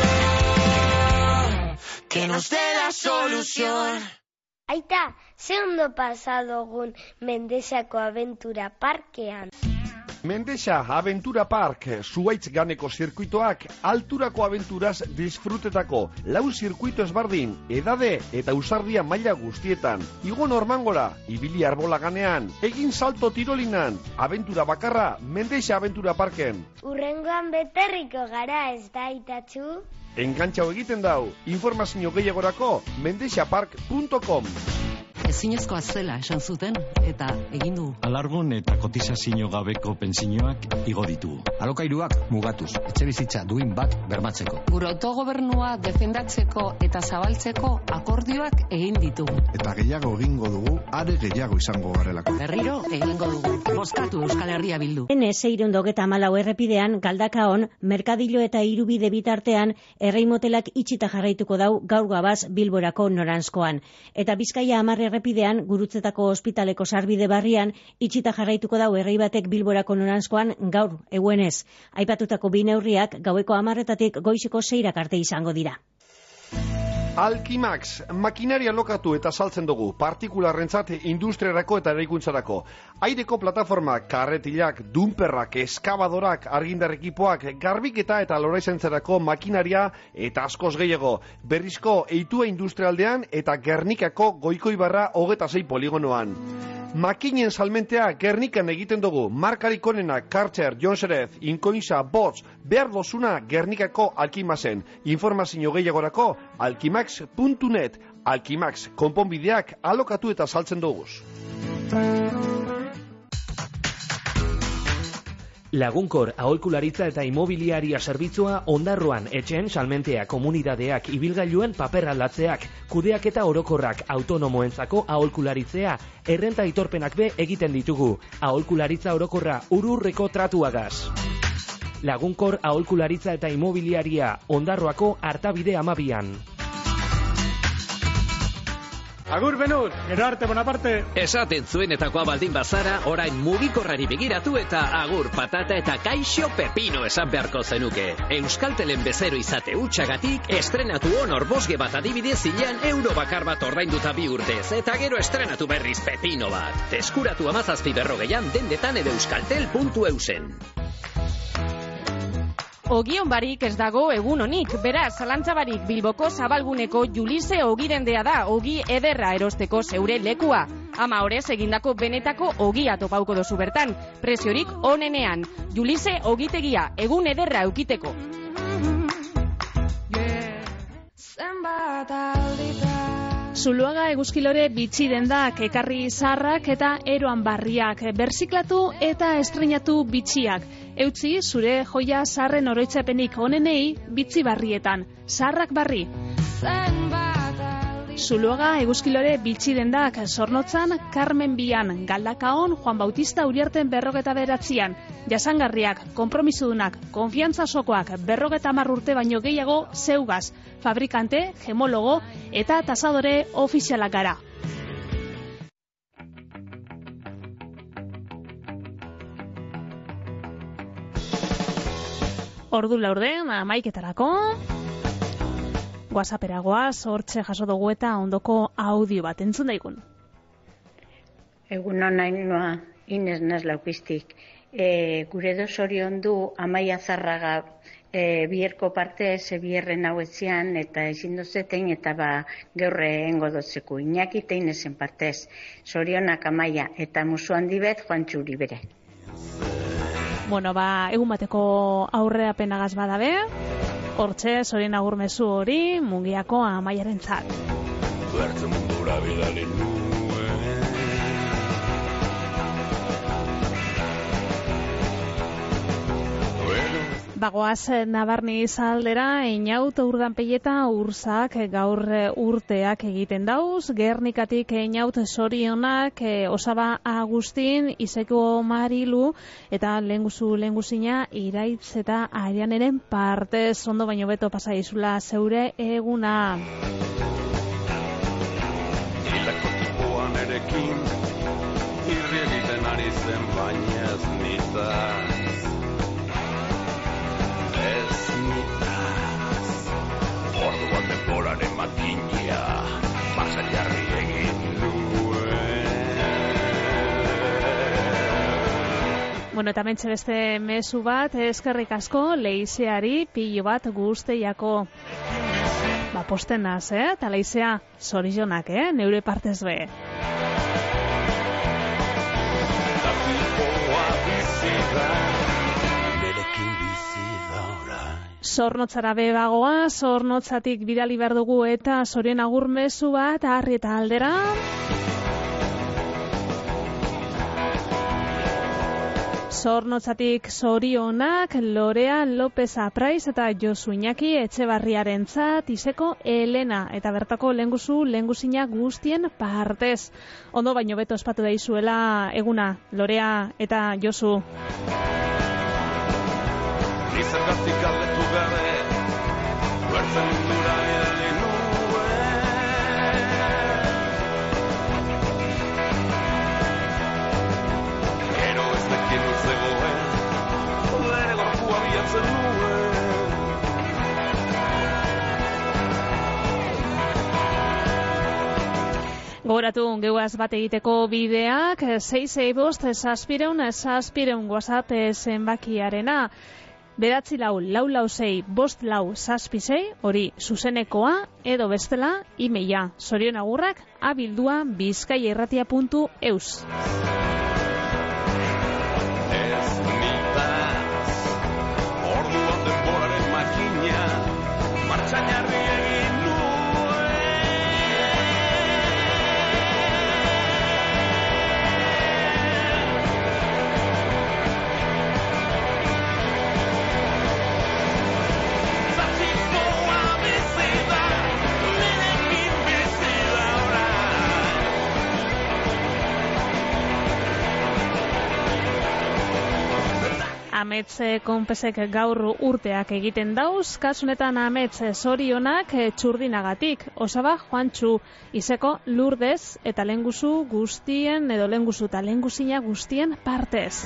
beso. Que nos dé la solución. Aita, ze ondo pasado gun Mendexako Aventura Parkean. Mendexa Aventura Park, Zuaitz ganeko zirkuitoak, alturako aventuraz disfrutetako, lau zirkuito ezbardin, edade eta ausardia maila guztietan, igo normangora, ibili arbola ganean, egin salto tirolinan, aventura bakarra, Mendexa Aventura Parken. Urrengoan beterriko gara, ez da, Aitatxu? Engantxau egiten dau, informazio gehiagorako, mendexapark.com. Ezinezkoa zela esan zuten eta egin du. Alargun eta kotizazio gabeko pensioak igo ditugu. Alokairuak mugatuz, etxe bizitza duin bat bermatzeko. Gure autogobernua defendatzeko eta zabaltzeko akordioak egin ditugu. Eta gehiago egingo dugu, are gehiago izango garelako. Berriro egingo dugu. Bozkatu Euskal Herria Bildu. N624 errepidean, Galdakaon, Merkadillo eta Irubide bitartean, erreimotelak itxita jarraituko dau gaur gabaz Bilborako noranzkoan. Eta Bizkaia 10 errepidean, Gurutzetako ospitaleko sarbide barrian, itxita jarraituko dau errei batek Bilborako noranzkoan gaur eguenez. Aipatutako bi neurriak gaueko 10:00 goizeko 6:00 arte izango dira. Alkimax, makinaria lokatu eta saltzen dugu, partikularrentzat industriarako eta eraikuntzarako. Aireko plataformak, karretilak, dumperrak, eskabadorak, argindar ekipoak, garbiketa eta loraizentzerako makinaria eta askoz gehiago. Berrizko eitua industrialdean eta Gernikako Goikoibarra 26 poligonoan. Makinen salmentea Gernikan egiten dugu, markarik onena, Karcher, Jonserez, Inkoinsa, Bots, behar dozuna Gernikako Alkimaxen. Informazio gehiagorako, alkimax.net, Alkimax, konponbideak alokatu eta saltzen duguz. Lagunkor aholkularitza eta imobiliaria zerbitzua Ondarroan etxeen salmentea komunidadeak ibilgailuen paper aldatzeak, kudeaketa orokorrak autonomoentzako aholkularitzea, errenta aitorpenak be egiten ditugu, aholkularitza orokorra ururreko tratuagaz. Lagunkor aholkularitza eta imobiliaria Ondarroako Artabide 12an. Agur benut, gero arte Bonaparte. Esaten zuenetakoa baldin bazara, orain mugikorrari begiratu eta agur patata eta kaixo pepino esan beharko zenuke. Euskaltelen bezero izate hutsagatik, estrenatu honor bosge bat adibidez zilean euro bakar bat ordainduta 2 urtez, eta gero estrenatu berriz pepino bat. Eskuratu 1740 dendetan edo euskaltel.eusen. Ogion barik ez dago egun honik, beraz, zalantzabarik Bilboko zabalguneko Julise ogirendea da, ogi ederra erosteko zeure lekua. Ama horrez egindako benetako ogia topauko dozu bertan, preziorik onenean. Julise ogitegia, egun ederra eukiteko. Zuluaga eguzkilore bitxi dendak, ekarri zarrak eta eroan barriak, berziklatu eta estrenatu bitxiak. Eutzi zure joia zarren oroitzapenik onenei bitxi barrietan, zarrak barri. Zuluaga eguzkilore bitxi dendak, Zornotzan, Carmen Bian, Galdakaon, Juan Bautista Uriarten 59an, jasangarriak, konpromisodunak, konfiantzasokoak, 50 urte baino gehiago zeugaz, fabrikante, gemologo eta tasadore ofizialak gara. Ordu laurden, 11:00 WhatsAppera goaz, hortxe jaso dugu eta ondoko audio bat entzun daigun. Egun nainoa, Inez naz laukistik. Gure dozorion du Amaia Zarraga bierko parte bierren hauetzean eta ezin dozeten eta geurre engo dotzeku. Iñaki teinezen partez. Zorionak Amaia eta musu handi bet Juan Txuri bere. Bueno, egun bateko aurrea penagaz badabe. Hortxe, zorien agur mezu hori, Mungiako Amaiaren zat. Bertzen mundura bidali nuen. Bagoaz Nabarniz aldera, Einaut Urdanpeieta Urzak gaur urteak egiten dauz, Gernikatik Einaut Sorionak, Osaba Agustin, Izeko Marilu, eta lehengusina Iraitz eta Arianeren partez, ondo baino beto pasa izula zeure eguna. Hilako tipuan erekin, irri egiten ari zen baina ez nitaz. Orduan denboraren makina, basa jarri egin nuen. Bueno, eta mentxe beste mezu bat, eskerrik asko, leizeari pilo bat guzteiako. Ba, posten naz, eta leizea zorizionak, neure partez be. Zornotzara bebagoa, Zornotzatik bidali behar dugu eta Zorien agur mezu bat, Arri eta Aldera. Zornotzatik Zorionak, Lorea López Apraiz eta Josu Iñaki Etxebarriarentzat, Izeko Elena eta bertako lehengusina guztien partez. Ondo baino beto ospatu daizuela eguna, Lorea eta Josu. Izangatik aldetu gabe, huertzen mundura edali nuen. Gero ez dekien utzegoen, lehen gorpua bilatzen nuen. Gogoratu geuaz bat egiteko bideak, 665 zazpireun WhatsApp zenbakiarena. 944-656-556, hori zuzenekoa edo bestela e-maila zorionagurrak@bizkaiairratia.eus. Orduan denboraren makina, martxan jarri egin Amets konpesek gaur urteak egiten dauz, kasunetan Amets Zorionak Txurdinagatik, Osaba Juantxu, Izeko Lurdez eta lehengusu guztien edo lehengusu eta lehengusina guztien partez.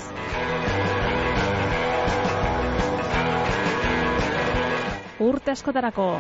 Urte askotarako.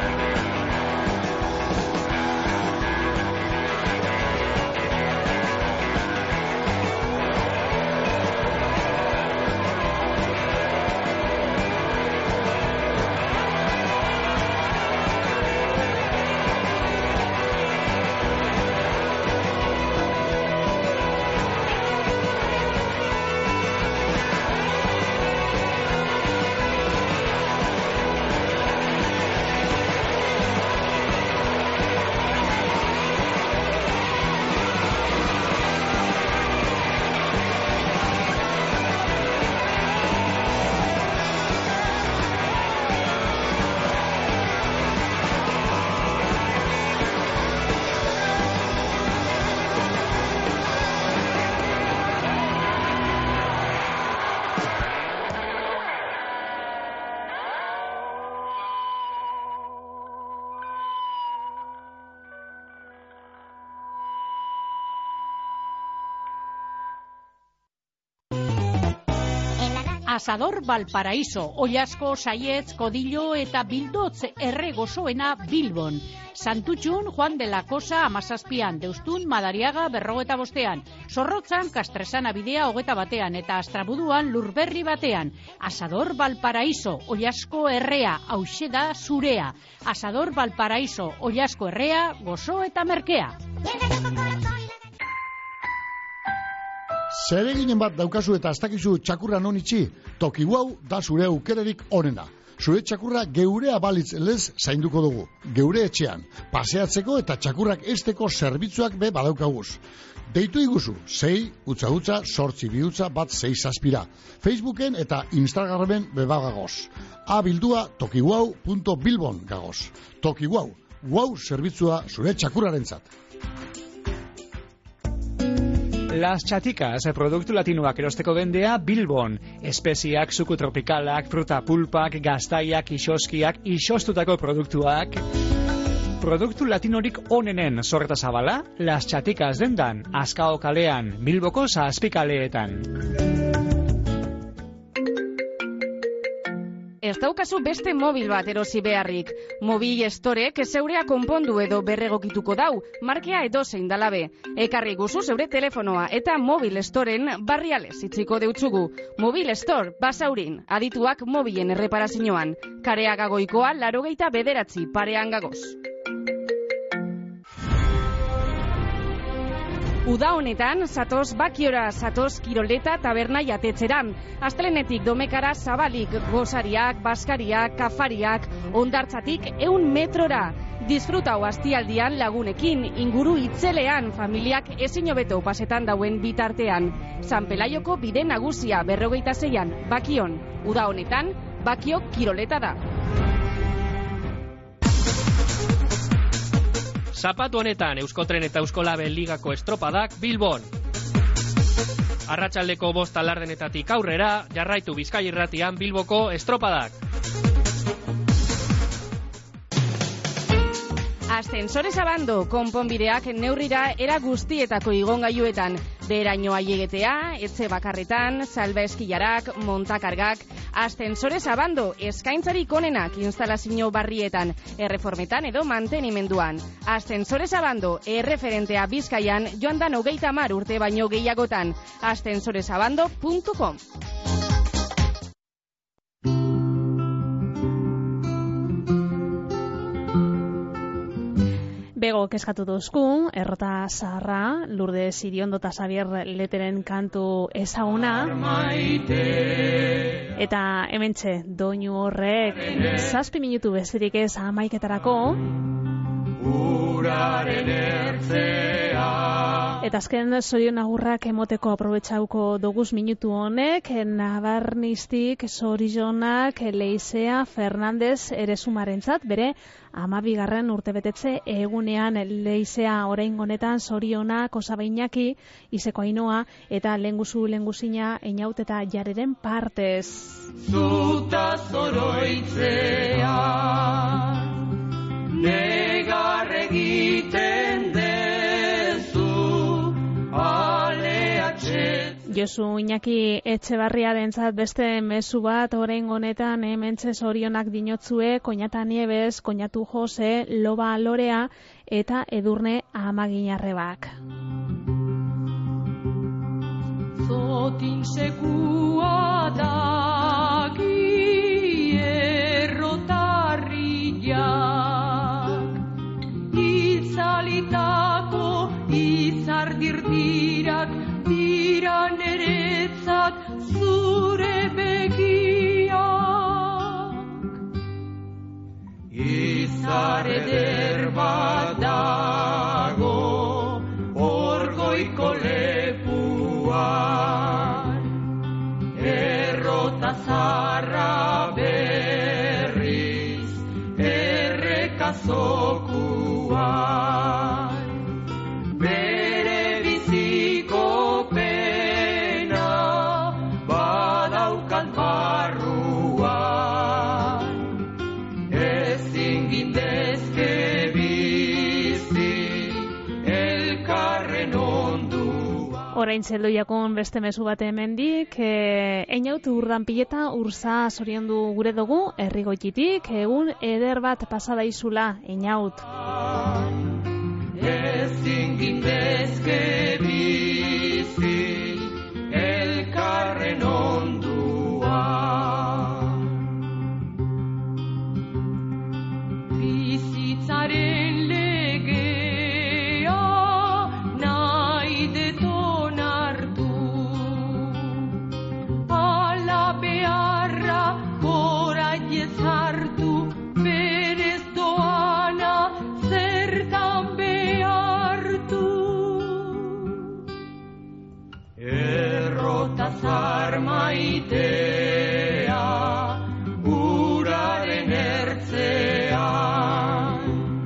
Asador Valparaíso, Ollasko, Saietz, Kodillo eta Bildotz erre gozoena Bilbon. Santutxun, Juan de la Cosa 17an, Deustun, Madariaga 45an, Zorrotzan, Kastresana bidea 21an eta Astrabuduan Lurberri batean. Asador Valparaíso, Ollasko errea, hauxe da zurea. Asador Valparaíso, Ollasko errea, gozo eta merkea. Zereginen bat daukazu eta ez dakizu txakurra non itxi, toki hau da zure aukerarik onena. Zure txakurra geurea balitz lez zainduko dugu. Geure etxean, paseatzeko eta txakurrak esteko zerbitzuak be badaukaguz. Deitu iguzu, 6-8-8-8-2-1-6 Facebooken eta Instagramen bebagagoz. Abildua tokiwau.bilbon gagoz. Tokiwau, wow zerbitzua zure txakurrarentzat. Las Chaticas, produktu latinoak erosteko bendea Bilbon. Espeziak, suku tropikalak, fruta pulpak, gaztaiak, isoskiak, isostutako produktuak. Produktu latinorik onenen sorreta zabala, Las Chaticas dendan, Azkao kalean, Bilboko zazpikaleetan. Ez daukazu beste mobil bat erosi beharrik. Mobil Storek zeurea konpondu edo berregokituko dau, markea edozein dalabe. Ekarri guzu zeure telefonoa eta Mobil Storen barriales itziko deutzugu. Mobil Store, Basaurin, adituak mobilen erreparazioan. Kareaga Goikoa 89 parean gagoz. Uda honetan, zatoz Bakiora, zatoz Kiroleta taberna jatetzeran. Astelenetik Domekara zabalik, gozariak, baskariak, kafariak, ondartzatik 100 metrora. Disfrutau astialdian lagunekin, inguru itzelean, familiak ezin hobeto pasetan dauen bitartean. San Pelaioko bide nagusia 46an, Bakion. Uda honetan, Bakio Kiroleta da. Zapatu honetan Euskotren eta Euskolabel ligako estropadak Bilbon. Arratsaldeko 5 alardenetatik aurrera, jarraitu Bizkai Irratian Bilboko estropadak. Ascensores Abando, konponbideak neurrira era guztietako igongailuetan. Beheraino aiegetea, etxe bakarretan, salba eskilarak, montakargak. Ascensores Abando, eskaintzarik onenak instalazio barrietan, erreformetan edo mantenimenduan. Ascensores Abando, erreferentea Bizkaian, joan dan 30 urte baino gehiagotan. ascensoresabando.com. Bego kezkatu duzku, errota zaharra, Lourdes Iriondo eta Xavier Leteren kantu ezaguna. Eta hementxe, doinu horrek 7 minutu besterik ez 11etarako. Uraren ertzea. Eta azken zorion agurrak emoteko aprobetxauko doguz minutu honek, nabarnistik zorionak Leizea Fernandez Erezumarentzat, bere 12. urtebetetze egunean. Leizea oraingo honetan zorionak Osabeinaki, Izeko Ainoa eta lenguzina Einaut eta Jareren partez. Zuta zoroitzea negar egiten dezu aleatxe. Josu Iñaki Etxebarriarentzat beste mezu bat oraingo honetan hementxe zorionak dinotzue Koñata Nieves, Koñatu Jose, Loba Lorea eta Edurne Amaginarrebak. Zotin sekua daki errotarriak, itzalitako izardirtirak dira neretzat zure begiak. Izar eder bat dago orgoiko lepuan, errota zarra berriz errekazokuan. Bere biziko pena badaukat barruan, ezin gindezke bizi elkarren onduan. Orain zeldu jakun beste mezu bate hemendik, Einaut Urdanpileta Urza zoriondu gure dugu, Herrigoititik, egun eder bat pasadaizula, Einaut. Ezin gindezke bizi elkarren onduan. Bizitzaren legea nahi deton hartu, ala beharra gora jezan hartu, berez doana zertan behartu. Errotazar maitea, uraren ertzean,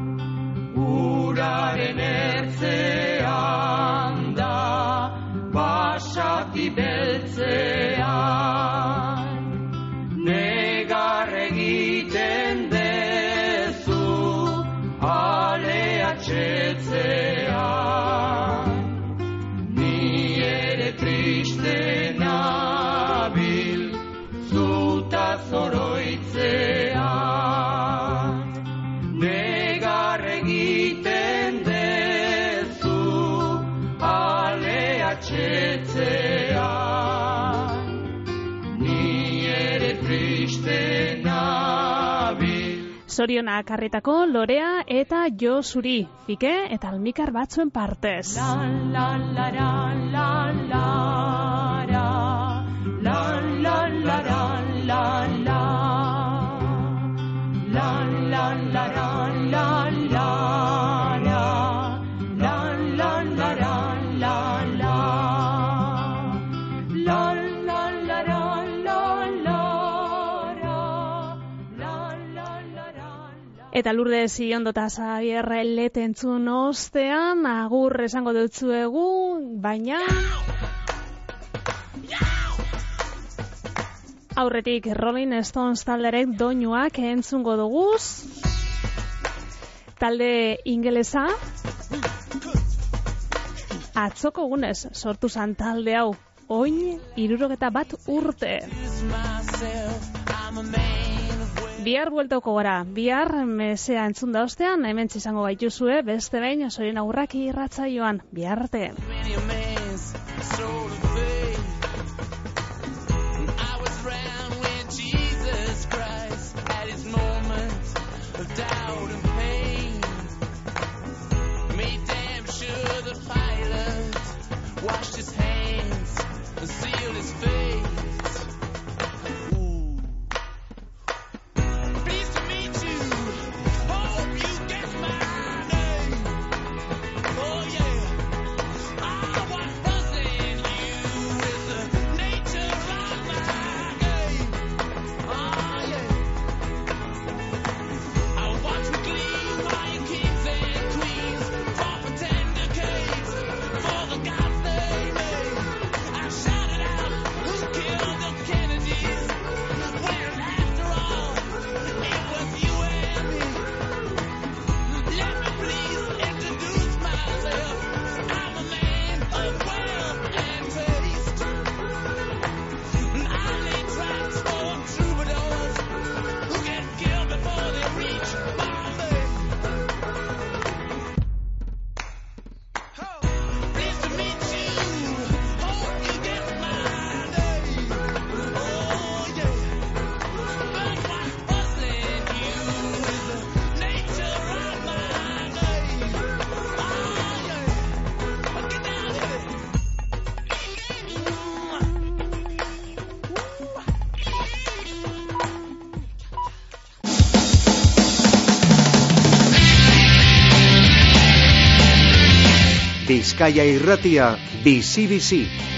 uraren ertzean da, basati beltzean, negar egiten dezu, alea txetzean, ni ere triste nabil, zuta zoroitzean, negar egiten dezu, alea txetzean, ni ere triste nabil. Zorionak harritako Lorea eta Jo Zuri, Fike eta Almikar batzuen partez. La la la la la la la la la la la la la la la la la Eta Lourdes Iondo eta Xabier Lete entzun ostean, agur esango dutzuegu, baina aurretik Rolling Stones talderek doinuak entzungo duguz. Talde ingelesa atzoko gunez sortu zan talde hau, oin 61 urte. Bihar bueltauko gara, bihar mesea entzun da ostean, hemen izango gaituzue, beste behin, Zorien Agurrak irratsaioan, bihar arte. Bizkaia Irratia, bizi-bizi.